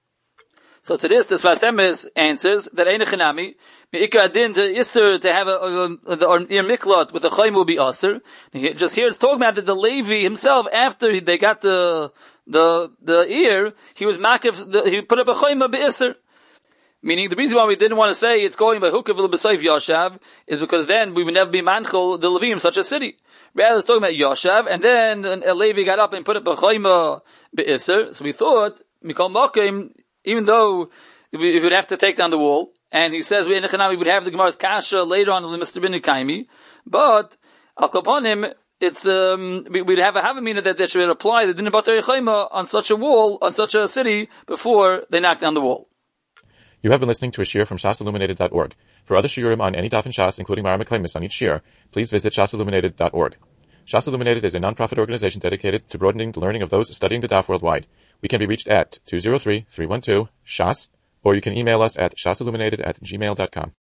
So to this, the Sfas Emes answers that Ein Echanami, Me'ikar Din to Isser to have a, a, a, the Ir Miklat with the Chayim will be Asr. Just here it's talking about that the Levi himself, after they got the, the the ear, he was makif, the, he put up a choyma be'isr. Meaning, the reason why we didn't want to say it's going by hukav l'b'soif Yoshav is because then we would never be manchel the Levim such a city. Rather, it's talking about Yoshav, and then a Levi got up and put up a choyma be'isr. So we thought, Mikol Mokim, even though we would have to take down the wall, and he says we would have the Gemara's kasha later on in the Mister Bin Kaimi, but al koponim, it's um we, we'd have a have a meaning that they should apply the din of Bater Chayma on such a wall, on such a city, before they knock down the wall. You have been listening to a shiur from shas illuminated dot org. For other shiurim on any daf in Shas, including Mara Meklemis on each shiur, please visit shas illuminated dot org. Shas Illuminated is a non-profit organization dedicated to broadening the learning of those studying the daf worldwide. We can be reached at two zero three, three one two, shas, or you can email us at shasilluminated at gmail dot com.